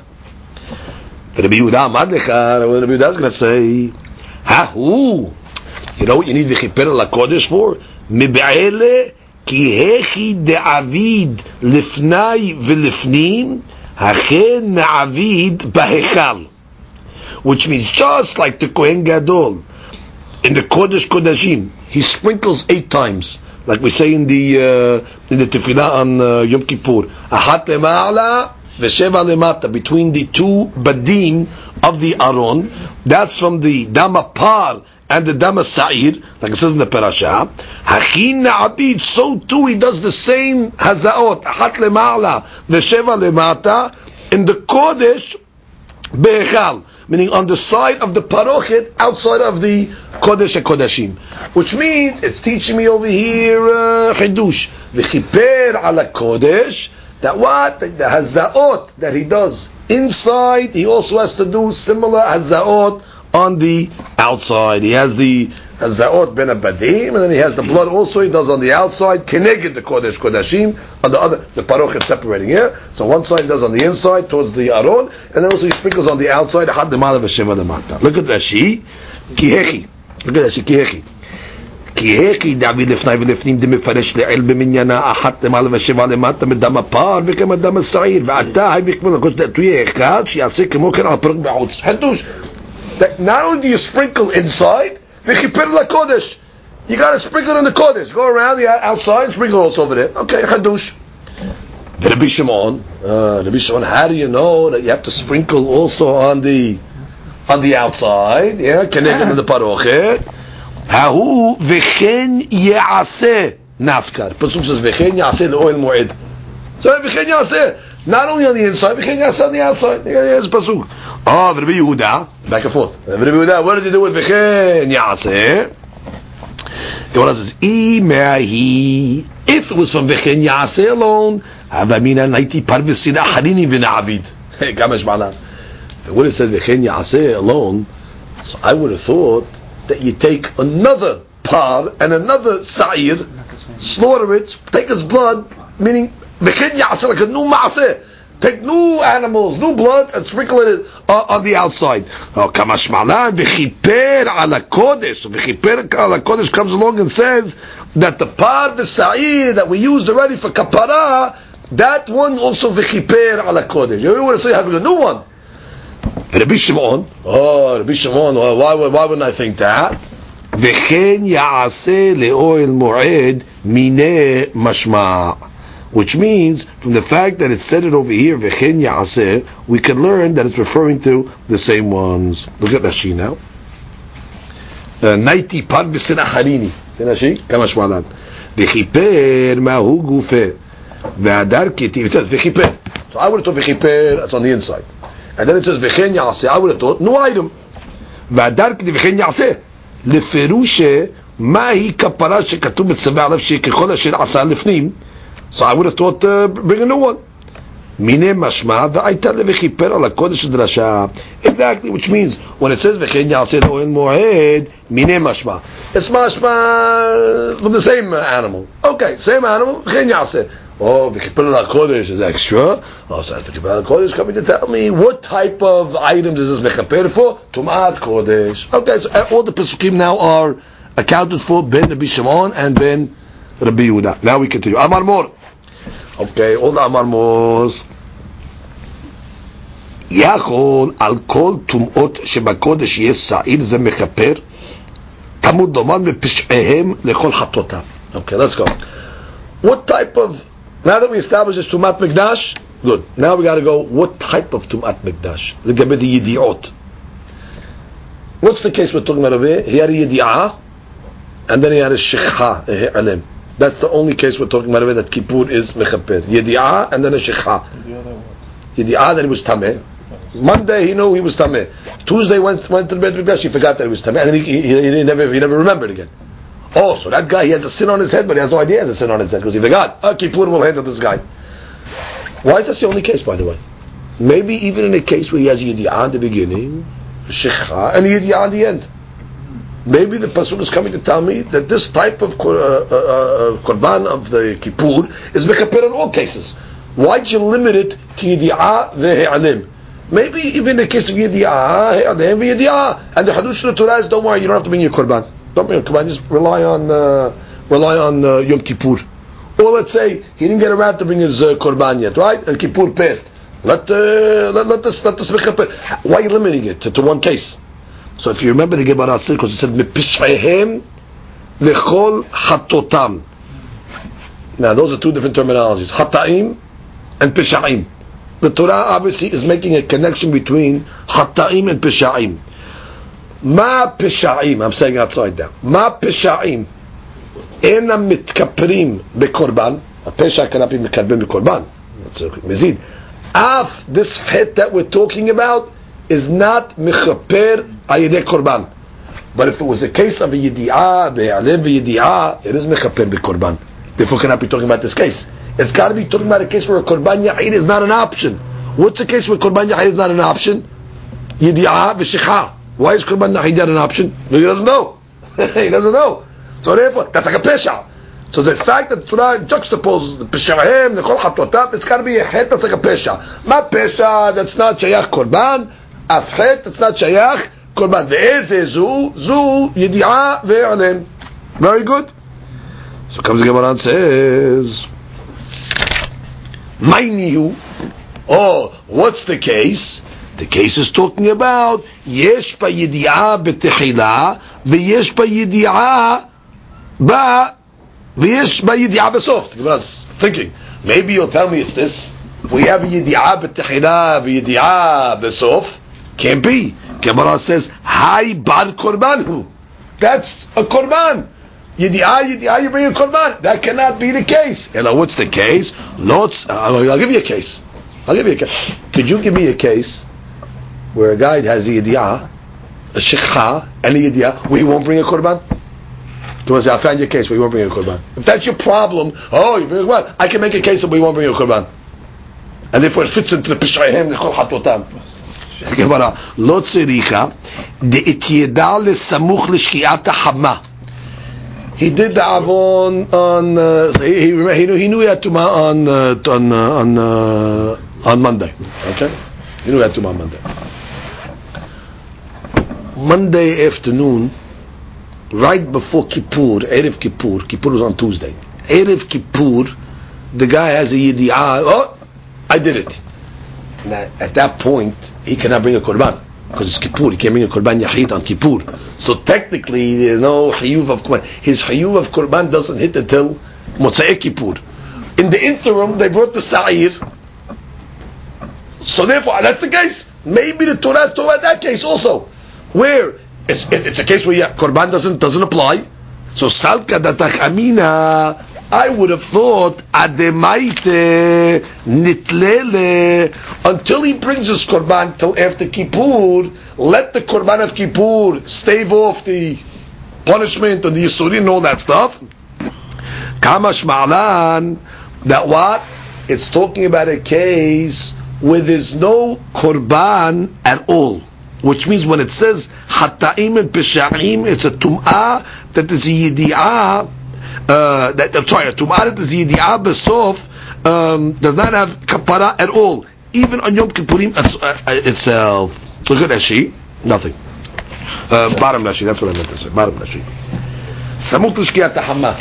Speaker 2: Rabbi Yehuda amad lecha. What Rabbi Yehuda is going to say? Ha hu. You know what you need v'chiper la kodesh for? Mibe'ele ki hechi de'avid lifnai v'lifnim hachen na'avid ba'hechal. Which means just like the Kohen Gadol in the Kodesh Kodashim, he sprinkles eight times, like we say in the uh, in the Tefillah on uh, Yom Kippur, Ahat lema'ala v'sheva lemata, between the two badim of the Aron. That's from the Dama Par and the Dama Sa'ir, like it says in the Parasha. Hachin na'abid, so too he does the same hazaot, Ahat lema'ala v'sheva lemata, in the Kodesh Be'echal, meaning on the side of the parochet, outside of the Kodesh HaKodashim. Which means, it's teaching me over here, Chidush, V'chiper ala Kodesh, that what? The hazaot that he does inside, he also has to do similar hazaot on the outside. He has the hazaot ben abadim, and then he has the blood also he does on the outside, keneged the Kodesh Kodashim, on the other, the parochet separating here. So one side he does on the inside, towards the Aron, and then also he sprinkles on the outside, had the mala v'sheva lemata. Look at Rashi, kihechi. Look at Rashi, kihechi. Kihechi da'avid lefnai v'lefnim demefaresh le'el b'minyana ahat למעלה ושבע למטה מדם הפר וכמה דם השעיר ועתה hay b'kmul l'kosh da'tuye echad שיעשה כמו כן על הפרק בחוץ. חידוש. Not only do you sprinkle inside, v'chiper l'kodesh, you got to sprinkle in the kodesh. Go around the outside, sprinkle also over there. Okay, chadush. Rabbi Shimon, uh, Rabbi Shimon, how do you know that you have to sprinkle also on the on the outside? Yeah, connected to the parochet. Hahu v'chen ya'aseh nafkar. Pasuk says v'chen ya'aseh le'oil moed. So v'chen ya'aseh. Not only on the inside, v'chen ya'aseh on the outside. Here's pasuk. Oh, Rabbi Yehuda, back and forth. Rabbi Yehuda, what did you do with v'chen ya'aseh? Gemara says, Imahi. If it was from v'chen ya'aseh alone, havamina naiti parvesina harini v'na'avid. Hey, kamash ma'ala. If it would have said v'chen ya'aseh alone, so I would have thought that you take another par and another sa'ir, slaughter it, take his blood, meaning v'chen ya'aseh, like a new ma'aseh. Take new animals, new blood, and sprinkle it uh, on the outside. Oh, kamash ma'ala v'chiper ala kodesh. V'chiper ala kodesh comes along and says that the par v'sa'ir that we used already for kapara, that one also v'chiper ala kodesh. You want to say having a new one? Rabbi Shimon, oh, Rabbi Shimon, well, why, why wouldn't I think that? V'chen ya'aseh le'oil moed mineh mashma'. Which means, from the fact that it said it over here, v'chen ya'aseh, we can learn that it's referring to the same ones. Look at Rashi now. Naiti par b'sina harini. See Rashi? Kama shmalan. V'chiper ma'hu gufeh. V'adar kiti. It says v'chiper. So I would have thought v'chiper, that's on the inside. And then it says v'chen ya'aseh. I would have thought, no item. V'adar kiti v'chen ya'aseh. Leferushe mahi kapara shekatuv b'tzaveh alav shekechol asher asa lefnim. So I would have thought, uh, bring a new one. Mine mashma v'ayta levichiper ala kodesh drasha. Exactly, which means when it says v'chen ya'aseh le'oil moed, mine mashma. It's mashma from the same animal. Okay, same animal, v'chen ya'aseh. Oh, v'chiper ala kodesh is extra. Oh, so that's the v'chiper ala kodesh coming to tell me what type of items is this v'chiper for? Tumat kodesh. Okay, so all the pesukim now are accounted for ben Rabbi Shimon and ben Rabbi Yehuda. Now we continue. Amar Mor. Okay, all the Amar Mors. Yachol al kol tumot shebakodesh yes sa'ir ze mechaper tamud doman bepish'ehem lechol chatotav. Okay, let's go. What type of, now that we established this Tumat Mikdash, good. Now we got to go, what type of Tumat Mikdash? The Gabe the Yidi'ot. What's the case we're talking about over here? He had a Yidi'ah, and then he had a shikha, a hi'alim. That's the only case we're talking about that Kippur is mechaper. Yedi'ah and then a shikha. Yedi'ah that he was tameh. Monday he knew he was tameh. Tuesday went went to the Beit Mikdash, he forgot that he was tameh, and then he, he, he never he never remembered again. Oh, so that guy, he has a sin on his head, but he has no idea he has a sin on his head because he forgot. Ah, Kippur will handle this guy. Why is that the only case, by the way? Maybe even in a case where he has Yedi'ah at the beginning, Shikha, and Yedi'ah at the end. Maybe the Pasuk is coming to tell me that this type of uh, uh, uh, Korban of the Kippur is mechaper in all cases. Why'd you limit it to Yedi'ah ve'he'alim? Maybe even in the case of Yedi'ah, he'alim ve'yedi'ah. And the Hadush of the Torah is, don't worry, you don't have to bring your Korban. Don't bring your Korban, just rely on, uh, rely on uh, Yom Kippur. Or let's say, he didn't get around to bring his uh, Korban yet, right? And Kippur passed. Let, uh, let, let this, let this mechaper. Why are you limiting it to, to one case? So if you remember the Gemara said, because it said mepish'ehem lechol chatotam. Now those are two different terminologies, chataim and pisha'im. The Torah obviously is making a connection between chataim and pisha'im. Ma pisha'im, I'm saying outside there. Ma pisha'im ena mitkaprim bekorban. A pesha cannot be mitkaprim bekorban. That's a mezid. Af, this het that we're talking about is not mechaper ayidei korban. But if it was a case of a yedi'ah, be'alem v'yedi'ah, it is mechaper bekorban. Therefore, cannot be talking about this case. It's got to be talking about a case where a korban yahid is not an option. What's the case where korban yahid is not an option? Yedi'ah v'shikha. Why is korban yahid not an option? Because he doesn't know. He doesn't know. So therefore, that's like a pesha. So the fact that Torah juxtaposes the peshahem, the kol chatotam, it's got to be a het that's like a pesha. Ma pesha that's not shayach korban. Afchet, it's not shayach korban. Ve'eze zu, zu, yedi'ah ve'alem. Very good. So comes the Gemara and says, Mainihu. Oh, what's the case? The case is talking about yesh ba yedi'ah betechila, ve'yesh ba yedi'ah ba, ve'yesh ba yedi'ah besof. The Gemara's thinking, maybe you'll tell me it's this. We have a yedi'ah betechila, ve'yedi'ah besof. Can't be. Gemara says, Hai bar korbanhu. That's a korban. Yedi'ah, yedi'ah, you bring a korban. That cannot be the case. And now what's the case? Lots. Uh, I'll give you a case. I'll give you a case. Could you give me a case where a guy has a yedi'ah, a shikha, and a yedi'ah, where he won't bring a korban? You say, I found your case where you won't bring a korban. If that's your problem, oh, you bring a korban. I can make a case where you won't bring a korban. And therefore it fits into the pishayhem, the kol hatotam. Gemara, lo tziricha de'itiyeda lesamuch l'shki'at ha'hama. He did the avon on. Uh, he, he, he knew he had tuma on uh, on uh, on uh, on Monday. Okay, he knew he had tuma on Monday. Monday afternoon, right before Kippur, Erev Kippur. Kippur was on Tuesday. Erev Kippur, the guy has a yedi'ah. Oh, I did it. Now, at that point, he cannot bring a korban because it's Kippur. He can't bring a korban yahid on Kippur. So technically, there's no chiyuv of korban. His chiyuv of korban doesn't hit until Motzei Kippur. In the interim, they brought the sa'ir. So therefore, that's the case. Maybe the Torah is talking about that case also, where it's, it, it's a case where yeah, korban doesn't doesn't apply. So salka datach amina. I would have thought ademaite nitlele until he brings his korban till after Kippur. Let the korban of Kippur stave off the punishment and the yisurin and all that stuff. Kamash ma'alan, that what? It's talking about a case where there's no korban at all. Which means when it says hata'im and pesha'im, it's a tum'ah that is a yedi'ah. Uh, that, I'm sorry, tum'ah that is a yedi'ah besof um, does not have kapara at all. Even on Yom Kippurim uh, itself. Look at Nashi, nothing. Uh, bottom Nashi, that's what I meant to say. Bottom Nashi. Samut l'shkiat ha'hama.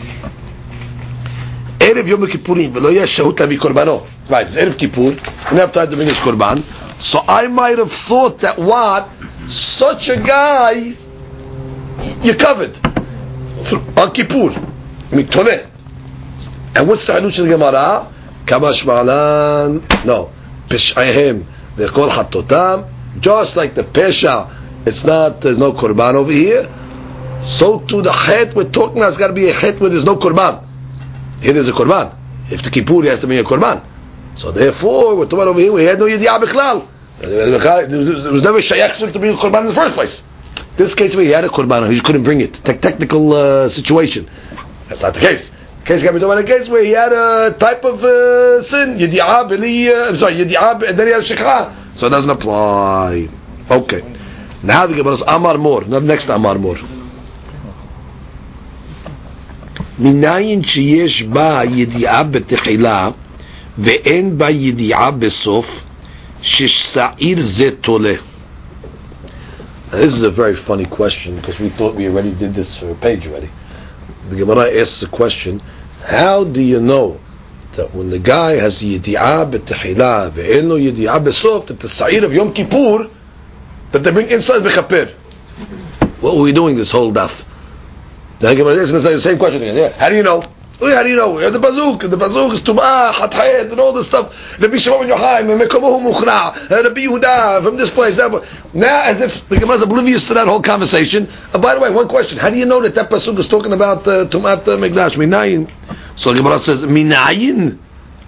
Speaker 2: Erev Yom Kippurim, v'lo yesh shahut lavi korbano. Right, it's Erev Kippur. We don't have time to bring his korban. So I might have thought that what? Such a guy, you're covered. On Kippur. Mitoleh. And what's the halush of the Gemara? Kamash ma'alan. No. Pesh'ahem. They call hatotam. Just like the pesha, it's not, there's no korban over here. So to the chet we're talking about, it's got to be a chet where there's no korban. Here there's a korban. If the kippur, he has to bring a korban. So therefore, we're talking about over here, we had no yedi'ah bichlal. There was never shayach to bring a korban in the first place. This case where he had a korban, he just couldn't bring it. Te- technical uh, situation. That's not the case. The case can be talking about a case where he had a type of uh, sin, yedi'ah bili, uh, I'm sorry, yedi'ah, and then he had shikha. So it doesn't apply. Okay. Now the Gemara says Amar Mor. Now the next Amar Mor. Minayin sheyesh ba yedi'ah betechila ve'en ba yedi'ah besof shish sa'ir ze toleh. This is a very funny question because we thought we already did this for a page already. The Gemara asks the question: how do you know that when the guy has yedi'ah betechila ve'en lo yedi'ah besof, that the sa'ir of Yom Kippur, that they bring inside mechaper? What were we doing this whole daf? The Gemara asks the same question again. Yeah. How do you know? Oh, how do you know? The bazuk, the bazuk is tumah, hatayet, and all this stuff. Rabbi Shimon ben Yochai, mekomohu muchra, Rabbi Yehuda from this place. That now, as if the Gemara is oblivious to that whole conversation. Uh, by the way, one question: how do you know that that pasuk is talking about uh, tumat uh, mikdash minayin? So the Gemara says minayin,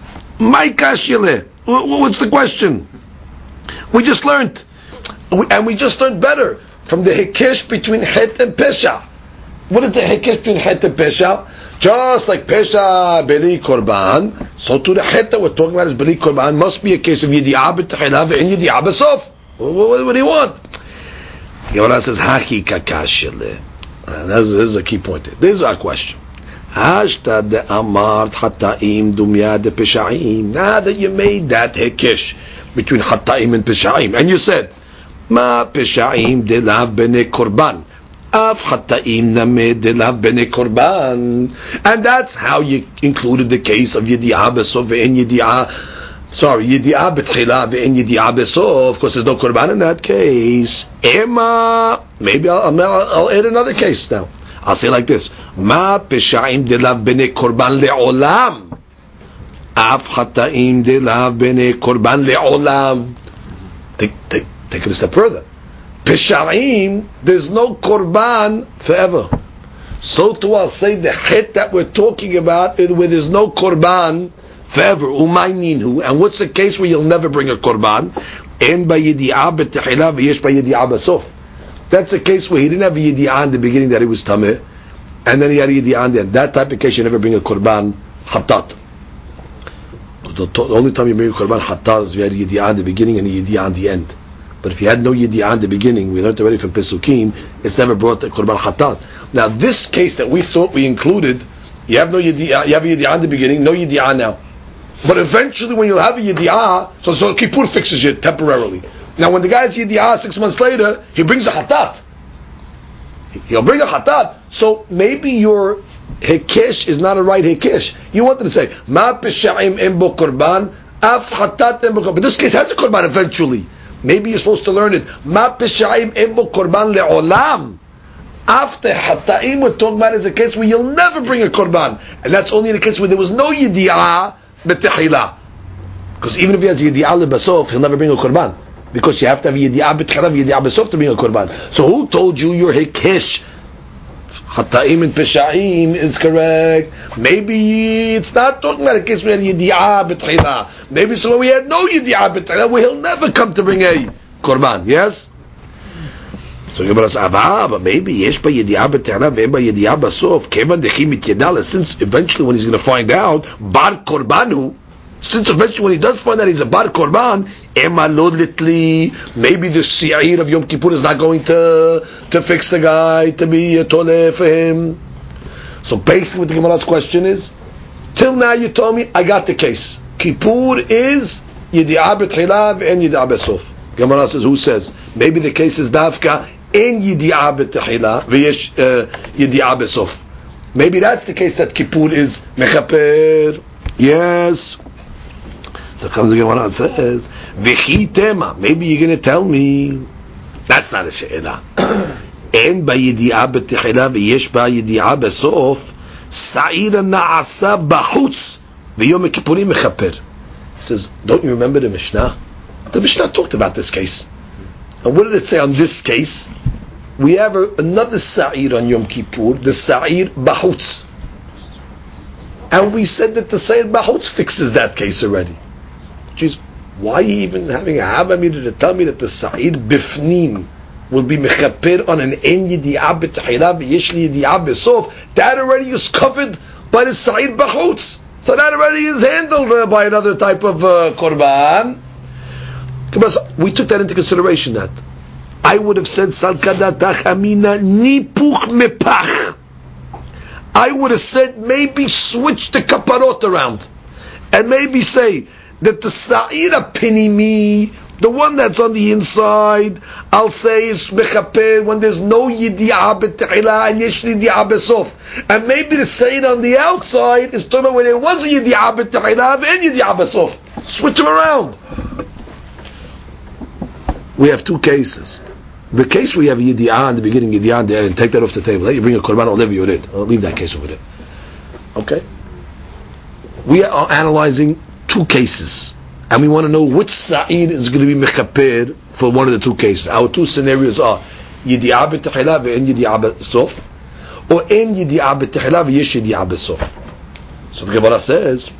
Speaker 2: my kashile. What's the question? We just learned, we, and we just learned better from the hikesh between het and pesha. What is the hikesh between het and pesha? Just like pesha beli korban, so to the het that we're talking about is beli korban must be a case of yedi'ah b'techila and yedi'ah b'sof. What, what do you want? Gemara says haki kakashile. This is a key point. This is our question. Hashta de amart hata'im dumya de peshaim. Now that you made that hikesh between hata'im and peshaim, and you said ma peshaim de lav bene korban. Af hata'im nameh de lav bene korban, and that's how you included the case of yedi'ah besof ve'en yedi'ah. Sorry, yedi'ah betchila ve'en yedi'ah besof. Of course, there's no korban in that case. Emma, maybe I'll, I'll, I'll add another case now. I'll say like this: Ma peshaim de lav bene korban le'olam. Af hata'im de lav bene korban le'olam. Take, take, take it a step further. Peshaim, there's no korban forever. So too I'll say the het that we're talking about is where there's no korban forever. Umayninu. And what's the case where you'll never bring a korban? En ba yedi'ah betechila v'yesh ba yedi'ah basof. That's a case where he didn't have a yedi'ah in the beginning that he was tameh, and then he had a yedi'ah in the end. That type of case you never bring a korban hatat. The, the only time you bring a korban hatat is if you had a yedi'ah in the beginning and a yedi'ah in the end. But if you had no yedi'ah in the beginning, we learned already from Pesukim, it's never brought the korban hatat. Now this case that we thought we included, you have no yedi'ah, you have a yedi'ah in the beginning, no yedi'ah now. But eventually when you'll have a yedi'ah, so, so Kippur fixes it temporarily. Now when the guy has yedi'ah six months later, he brings a hatat. He'll bring a hatat. So maybe your hekesh is not a right hekesh. You wanted to say, ma pesha'im embo korban, af hatat embo korban. But this case has a korban eventually. Maybe you're supposed to learn it. Ma peshaim embo korban le'olam. After hata'im, we're talking about is a case where you'll never bring a korban, and that's only in a case where there was no yedi'ah betechila. Because even if he has yedi'ah lebasof, he'll never bring a korban, because you have to have yedi'ah betechila, yedi'ah besof to bring a korban. So who told you your hikesh hata'im and peshaim is correct? Maybe it's not talking about a case where yedi'ah betchila. Maybe so when we had no yedi'ah betchila, where he'll never come to bring a korban. Yes. So you must say, but maybe yesh ba yedi'ah betchila, ve'en ba yedi'ah basof. Kevan dechi mityedala. Since eventually when he's going to find out bar korbanu, since eventually when he does find out he's a bar korban, ema lo litli, maybe the si'ir of Yom Kippur is not going to to fix the guy, to be a toleh for him. So basically what the Gemara's question is, till now you told me I got the case. Kippur is yedi'ah betchila and yedi'ah besof. Gemara says, who says? Maybe the case is dafka in yedi'ah betchila v'yesh yedi'ah besof. Maybe that's the case that Kippur is mechaper. Yes. So comes the Gemara and says, "V'chi tema." Maybe you're going to tell me that's not a she'ela. En ba yedi'ah betechila v'yesh ba yedi'ah besof sa'ira na'asa b'chutz v'yom kippurim mechaper. He says, don't you remember the Mishnah? The Mishnah talked about this case. And what did it say on this case? we have a, another sa'ir on Yom Kippur, the sa'ir bahutz. And we said that the sa'ir bahutz fixes that case already. Jeez, why are you even having a havamir to tell me that the sa'ir bifnim will be mechaper on an en yidi'ah b'tahila v'yesh li yidi'ah b'sof? That already is covered by the sa'ir bahutz. So that already is handled uh, by another type of uh, korban. We took that into consideration. That I would have said salkadatach amina nipuch mepach. I would have said maybe switch the kaparot around and maybe say that the sa'ira pinimi, the one that's on the inside, I'll say is mechaper when there's no yidi'ah b'tehila and yesh yidi'ah b'sof. And maybe the sa'ir on the outside is talking about when there was a yidi'ah b'tehila and yidi'ah b'sof. Switch them around. We have two cases. The case we have yidi'ah in the beginning, yidi'ah there, and take that off the table. Hey, you bring a korban olev yored. I'll leave that case over there. Okay? We are analyzing two cases, and we want to know which sa'id is going to be mechaper for one of the two cases. Our two scenarios are yidi'ah b'tehila and yidi'ah b'sof, or en yidi'ah b'tehila v'yesh yidi'ah b'sof. So the Gemara says,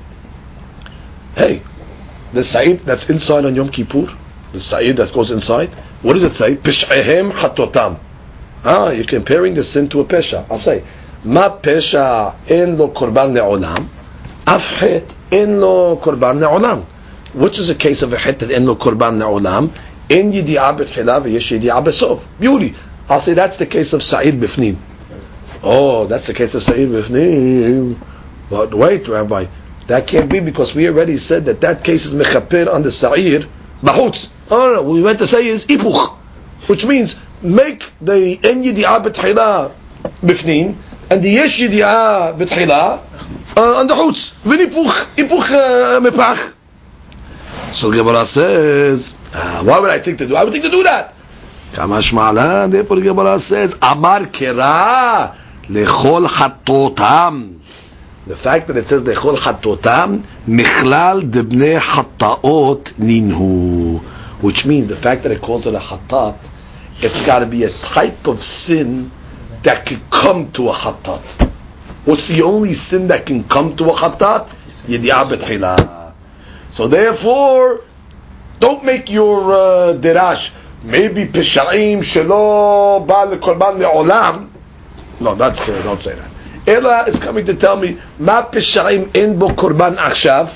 Speaker 2: hey, the sa'id that's inside on Yom Kippur, the sa'id that goes inside, what does it say? Pish'ehem hatotam. Ah, you're comparing the sin to a pesha. I'll say, ma pesha en lo korban le'olam, af het en lo korban le'olam. Which is a case of a het en lo korban le'olam, en yidi'ah b'tchila v'yesh yidi'ah b'sof. Beauty. I'll say that's the case of sa'id b'fnim. Oh, that's the case of sa'id b'fnim. But wait, Rabbi, that can't be because we already said that that case is mechaper on the sa'ir bahutz. Oh no, no, what we meant to say is ipuch, which means make the en yidi'ah b'tchila b'fnim and the yesh yidi'ah b'tchila on the chutz. V'nipuch, ipuch mepach. So the Gemara says, uh, why would I think to do? I would think to do that. Kamash ma'ala. Therefore the Gemara says, Amar kera lechol chatotam. The fact that it says lechol chatotam, michlal debnei chataot ninhu. Which means the fact that it calls it a chatat, it's got to be a type of sin that can come to a chatat. What's the only sin that can come to a chatat? Yidi'ah b'tchila. So therefore, don't make your uh, derash. Maybe pesha'im shelo ba lekorban le'olam. No, that's uh, don't say that. Ela is coming to tell me ma pesha'im en bo korban achshav,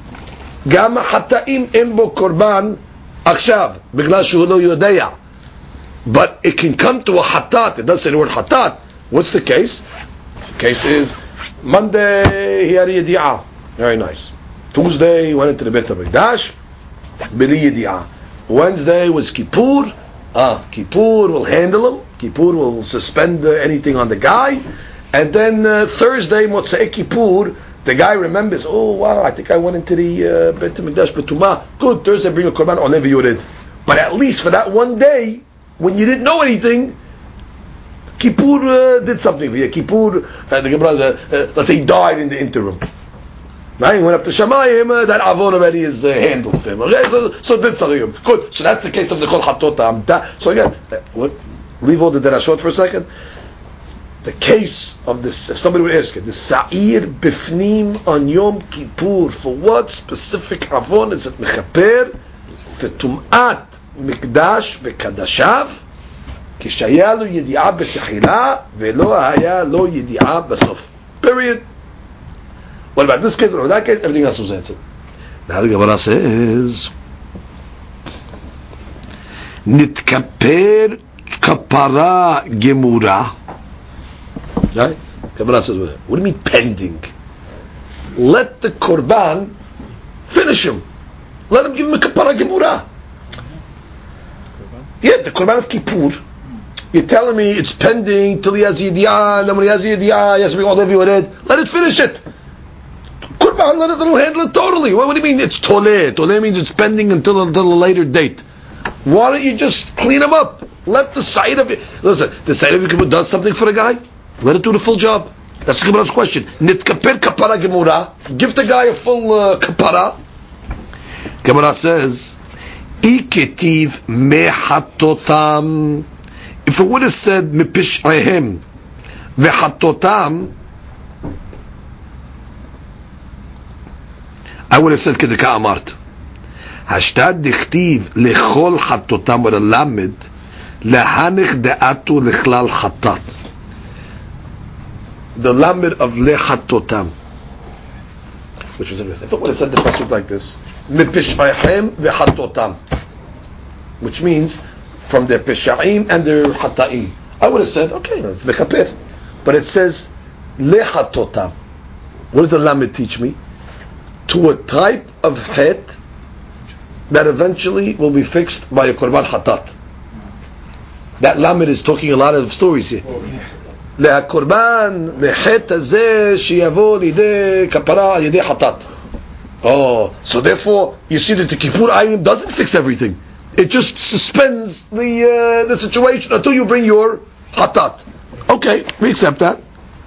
Speaker 2: gam hata'im en bo korban achshav, b'gla shu lo yodea. But it can come to a hatat. It doesn't say the word hatat. What's the case? The case is Monday he had a yedi'ah. Very nice. Tuesday he went into the Beit HaMikdash. Bili yedi'ah. Wednesday was Kippur. Ah, Kippur will handle him. Kippur will suspend uh, anything on the guy. And then uh, Thursday, Motzei Kippur, the guy remembers, oh wow, I think I went into the uh, Beit HaMikdash B'tumah. Good, Thursday bring a korban olev yored. But at least for that one day, when you didn't know anything, Kippur uh, did something for you. Kippur, uh, the Gemara, uh, let's say, he died in the interim. Right? He went up to Shamayim, uh, that avon already is uh, handled for him. Okay? So, so did something. Good. So that's the case of the Kol Hatota. So again, uh, what? Leave all the derashot for a second. The case of this, if somebody would ask it, the Sa'ir Bifnim on Yom Kippur, for what specific avon is it mechaper? For Tum'at Mikdash V'Kadashav, כשהיה לו ידיעה בתחילה ולא היה לו ידיעה בסוף. Period. What about this case or that case? Everything else was answered. Now the Gemara says, נתכפר כפרה גמורה. Right? Gemara says, what do you mean pending? Let the korban finish him. Let him give him a kapara gemura. Yeah, the korban of Kippur. You're telling me it's pending till he has yedi'ah, and then when he has yedi'ah, he has to be all over your head. Let it finish it. Korban, let it, it'll handle it totally. What, what do you mean it's toleh? Toleh means it's pending until, until a later date. Why don't you just clean him up? Let the side of it. Listen, the side of it does something for the guy. Let it do the full job. That's the Gemara's question. Nitkaper kapara gemura. Give the guy a full uh, kapara. Gemara says, Iketiv mehatotam If it would have said mipishrehem v'chatotam, I would have said kedeka amart. Hashtad dichtiv lechol chatotam with a lamed lehanich de'atu lechlal chatat. The lamed of lechatotam, which was interesting. If it would have said the pasuk like this, mipishrehem v'chatotam, which means from their pishaim and their hataim, I would have said, okay, it's mekapir. But it says lechatotam. What does the lamed teach me? To a type of het that eventually will be fixed by a korban hatat. That lamed is talking a lot of stories here. להקורבן, לחטא הזה שיבוא לידי כפרה על ידי חטאת. Oh, so therefore, you see that the Kippur Ayim doesn't fix everything. It just suspends the uh, the situation until you bring your hatat. Okay, we accept that.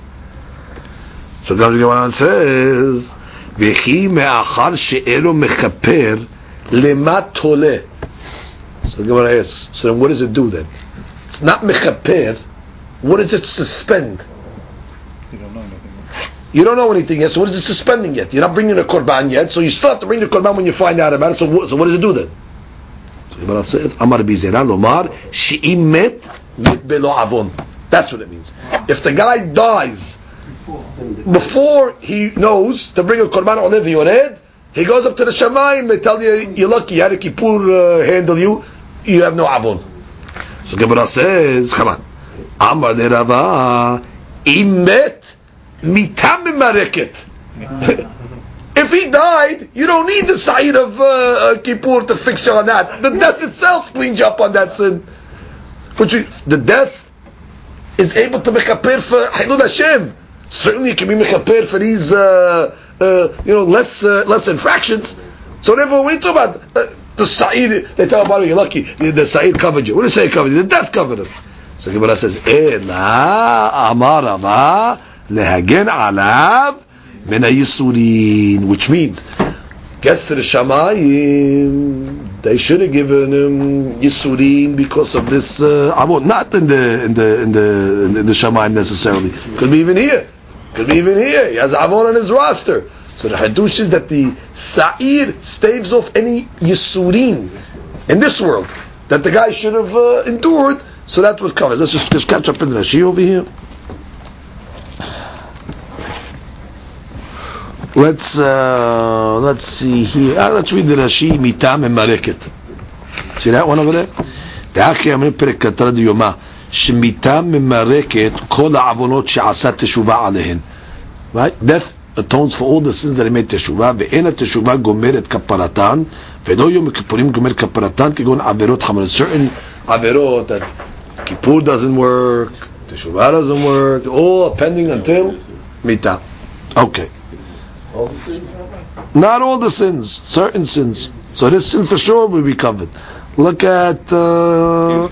Speaker 2: So the Gemara says, "V'chi me'achar she'ero mechaper lema toleh." So the Gemara asks, so then what does it do then? It's not mechaper. What does it suspend?
Speaker 6: You don't know anything.
Speaker 2: You don't know anything yet, so what is it suspending yet? You're not bringing a korban yet, so you still have to bring the korban when you find out about it. So what, so what does it do then? So the Gemara says, "Amar bizeran lomar she'im met belo avon." That's what it means. If the guy dies before he knows to bring a korban olev yored, he goes up to the shamayim. They tell you, "You're lucky. You had a kippur uh, handle you. You have no avon." So the Gemara says, "Come on." Amar le Rava imet mitam mareket. If he died, you don't need the side of uh, Kippur to fix you on that. The death itself cleans you up on that sin. But you, the death is able to mechaper for Hilul Hashem. Certainly, it can be mechaper for these, uh, uh, you know, less uh, less infractions. So therefore, we talk about uh, the Sa'id. They tell about you're lucky. The Sa'id covered you. What does Sa'id cover you? The death covered him. So Gemara says, "Ela amar Rava lehagen alav min hayisurin," which means gets to the shamayim. They should have given him yisurin because of this uh, avon, not in the in the in the in the shamayim necessarily. Could be even here. Could be even here. He has avon on his roster. So the hadush is that the sa'ir staves off any yisurin in this world that the guy should have uh, endured. So that was covered. Let's just, just catch up in Rashi over here. Let's uh, let's see here. Ah, let's read the Rashi mitam and mareket. See that one over there? Ta'achi amin perek katara diyoma shemitam and mareket kol ha'avonot she'asat teshuvah alehen. Right? Death atones for all the sins that he made teshuvah. Ve'ena teshuvah gomeret kaparatan. Ve'lo yom kippurim gomer kaparatan kegon averot hamar. Certain averot that Kippur doesn't work, Teshuvah doesn't work, all pending until Mita. Okay. Not all the sins, certain sins. So this sin for sure will be covered. Look at. Uh,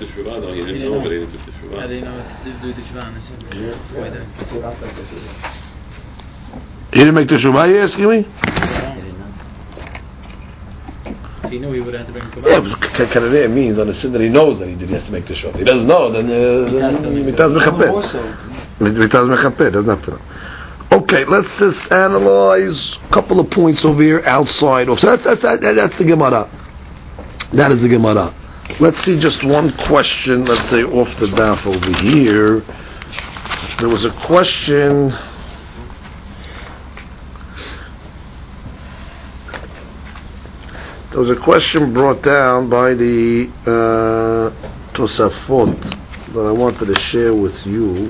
Speaker 2: he didn't make Teshuvah, you asking me?
Speaker 6: If he knew he would have to bring the
Speaker 2: yeah, Kananeh means on a sin that he knows that he did, he has to make the shot. He doesn't know, then mitaz mechaper. Mitaz mechaper, doesn't have to know. Okay, let's just analyze a couple of points over here outside of. So that's that's that, that's the Gemara. That is the Gemara. Let's see just one question. Let's say off the daf over here. There was a question. There was a question brought down by the uh, Tosafot that I wanted to share with you.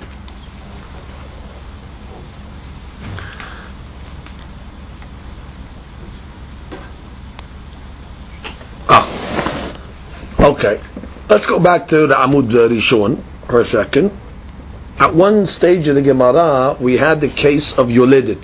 Speaker 2: Ah, okay. Let's go back to the Amud Rishon for a second. At one stage of the Gemara, we had the case of Yoledet.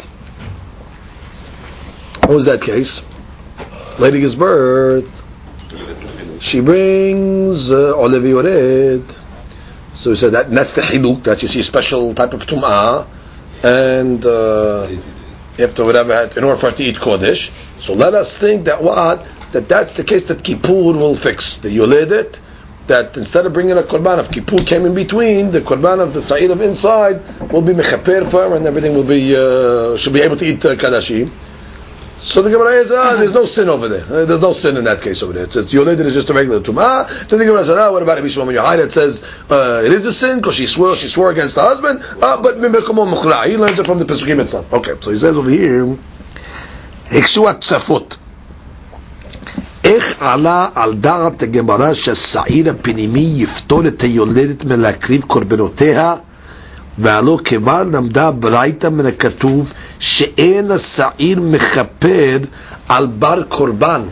Speaker 2: What was that case? Lady gives birth. She brings Olev Yored. So we said that that's the Hiluk, that you see a special type of Tum'ah, and uh, you have to whatever in order for her to eat Kodesh. So let us think that what that that's the case that Kippur will fix the Yoledet that instead of bringing a korban of kippur came in between, the korban of the sa'id of inside will be mechaper for her, and everything will be uh, should be able to eat uh, kadashim. So the Gemara says, ah, there's no sin over there. Uh, there's no sin in that case over there. It's, it's yoledet is just a regular tumah. Then the Gemara says, ah, what about Rabbi Shimon ben Yochai that says uh, it is a sin because she swore she swore against the husband? Ah, but he learns it from the Pesukim itself. Okay, so he says over here, Hikshu Atzafot. איך עלה על דעת הגמרא שהשעיר הפנימי יפתור את היולדת מלהקריב קורבנותיה, והלא כיוון למדה ברייתא מן הכתוב שאין השעיר מכפר על בר קורבן.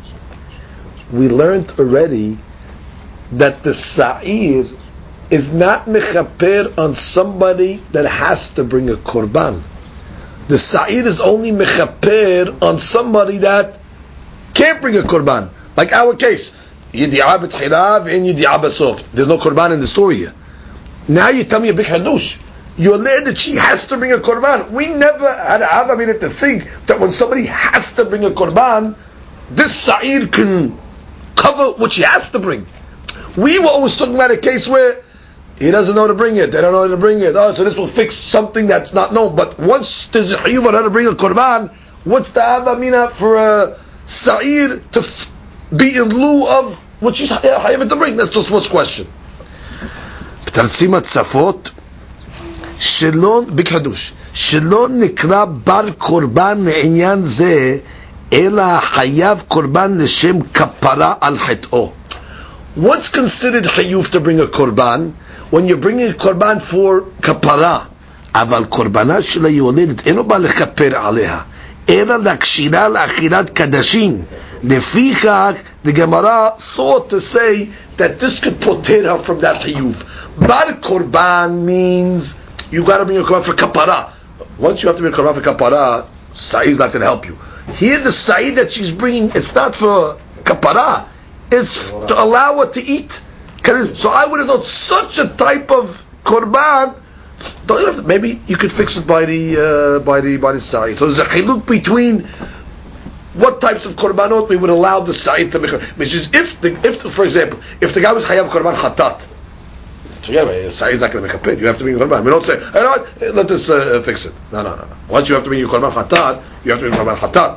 Speaker 2: We learned already that the sa'ir is not mechaper on somebody that has to bring a korban. The sa'ir is only mechaper on somebody that can't bring a korban. Like our case, Yidi'ah b'tchilav and Yidi'ah b'sof. There's no korban in the story here. Now you tell me a big hadush. You're led that she has to bring a korban. We never had a havamina to think that when somebody has to bring a korban, this sa'ir can cover what she has to bring. We were always talking about a case where he doesn't know to bring it, they don't know how to bring it. Oh, so this will fix something that's not known. But once there's a chiyuv on how to bring a korban, what's the havamina for a sa'ir to f- be in lieu of what she's hayavet to bring? That's just what's question. תרצים הצפות שלא, בקדוש, שלא נקרא בר קורבן לעניין זה, אלא חייב קורבן לשם כפרה על חטאו. What's considered חייב to bring a korban? When you're bringing a korban for kapara, אבל קורבנה של היולדת אינו בא לכפר עליה, אלא להקשירה לאכילת קדשים. לפיכך, the Gemara thought to say that this could poter her from that chiyuv. Bar korban means you got to bring a korban for kapara. Once you have to bring a korban for kapara, Sa'id's not going to help you. Here, the Sa'id that she's bringing, it's not for kapara. It's to allow her to eat. So I would have thought such a type of korban. Don't you have to, maybe you could fix it by the uh, by the by the Sa'id. So there's a chiluk between what types of korbanot we would allow the Sa'id to make. Which is if the if the, for example if the guy was chayav korban chatat, so yeah, the Sa'id's not going to make a pit. You have to bring a korban. We don't say, hey, no, let us uh, fix it. No, no, no, no. Once you have to bring your korban chatat, you have to bring korban chatat.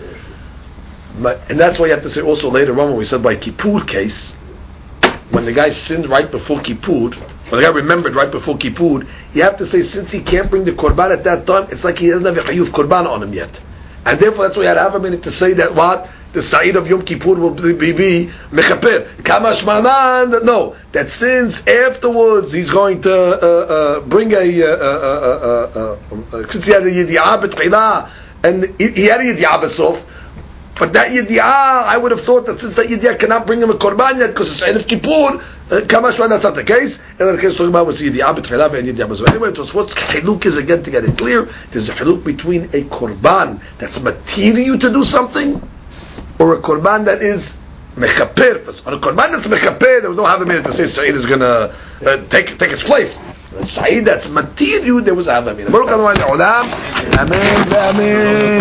Speaker 2: But and that's why you have to say also later on when we said by Kippur case, when the guy sinned right before Kippur. Well, the guy remembered right before Kippur, you have to say, since he can't bring the korban at that time, it's like he doesn't have a chiyuv korban on him yet. And therefore, that's why you have a minute to say that what? The Sa'id of Yom Kippur will be, be, be mechaper. Kamash manan, no. That since afterwards he's going to uh, uh, bring a, uh, uh, uh, uh, since he had a Yidi'ah b'tchilah, and he had a Yidi'ah b'sof, but that Yidi'ah, I would have thought that since that Yidi'ah cannot bring him a korban yet, because it's Erev Kippur, Kamash uh, that's not the case. And then the case talking about was Yidi'ah b'tchilah and Yidi'ah b'sof. Anyway, it was what's chiluk is again to get it clear. There's a chiluk between a korban that's material to do something, or a korban that is mechaper. On a korban that's mechaper, there was no havamina to say Sa'id is going to uh, take take its place. The Sa'id that's material, there was a havamina. Amen. Amen.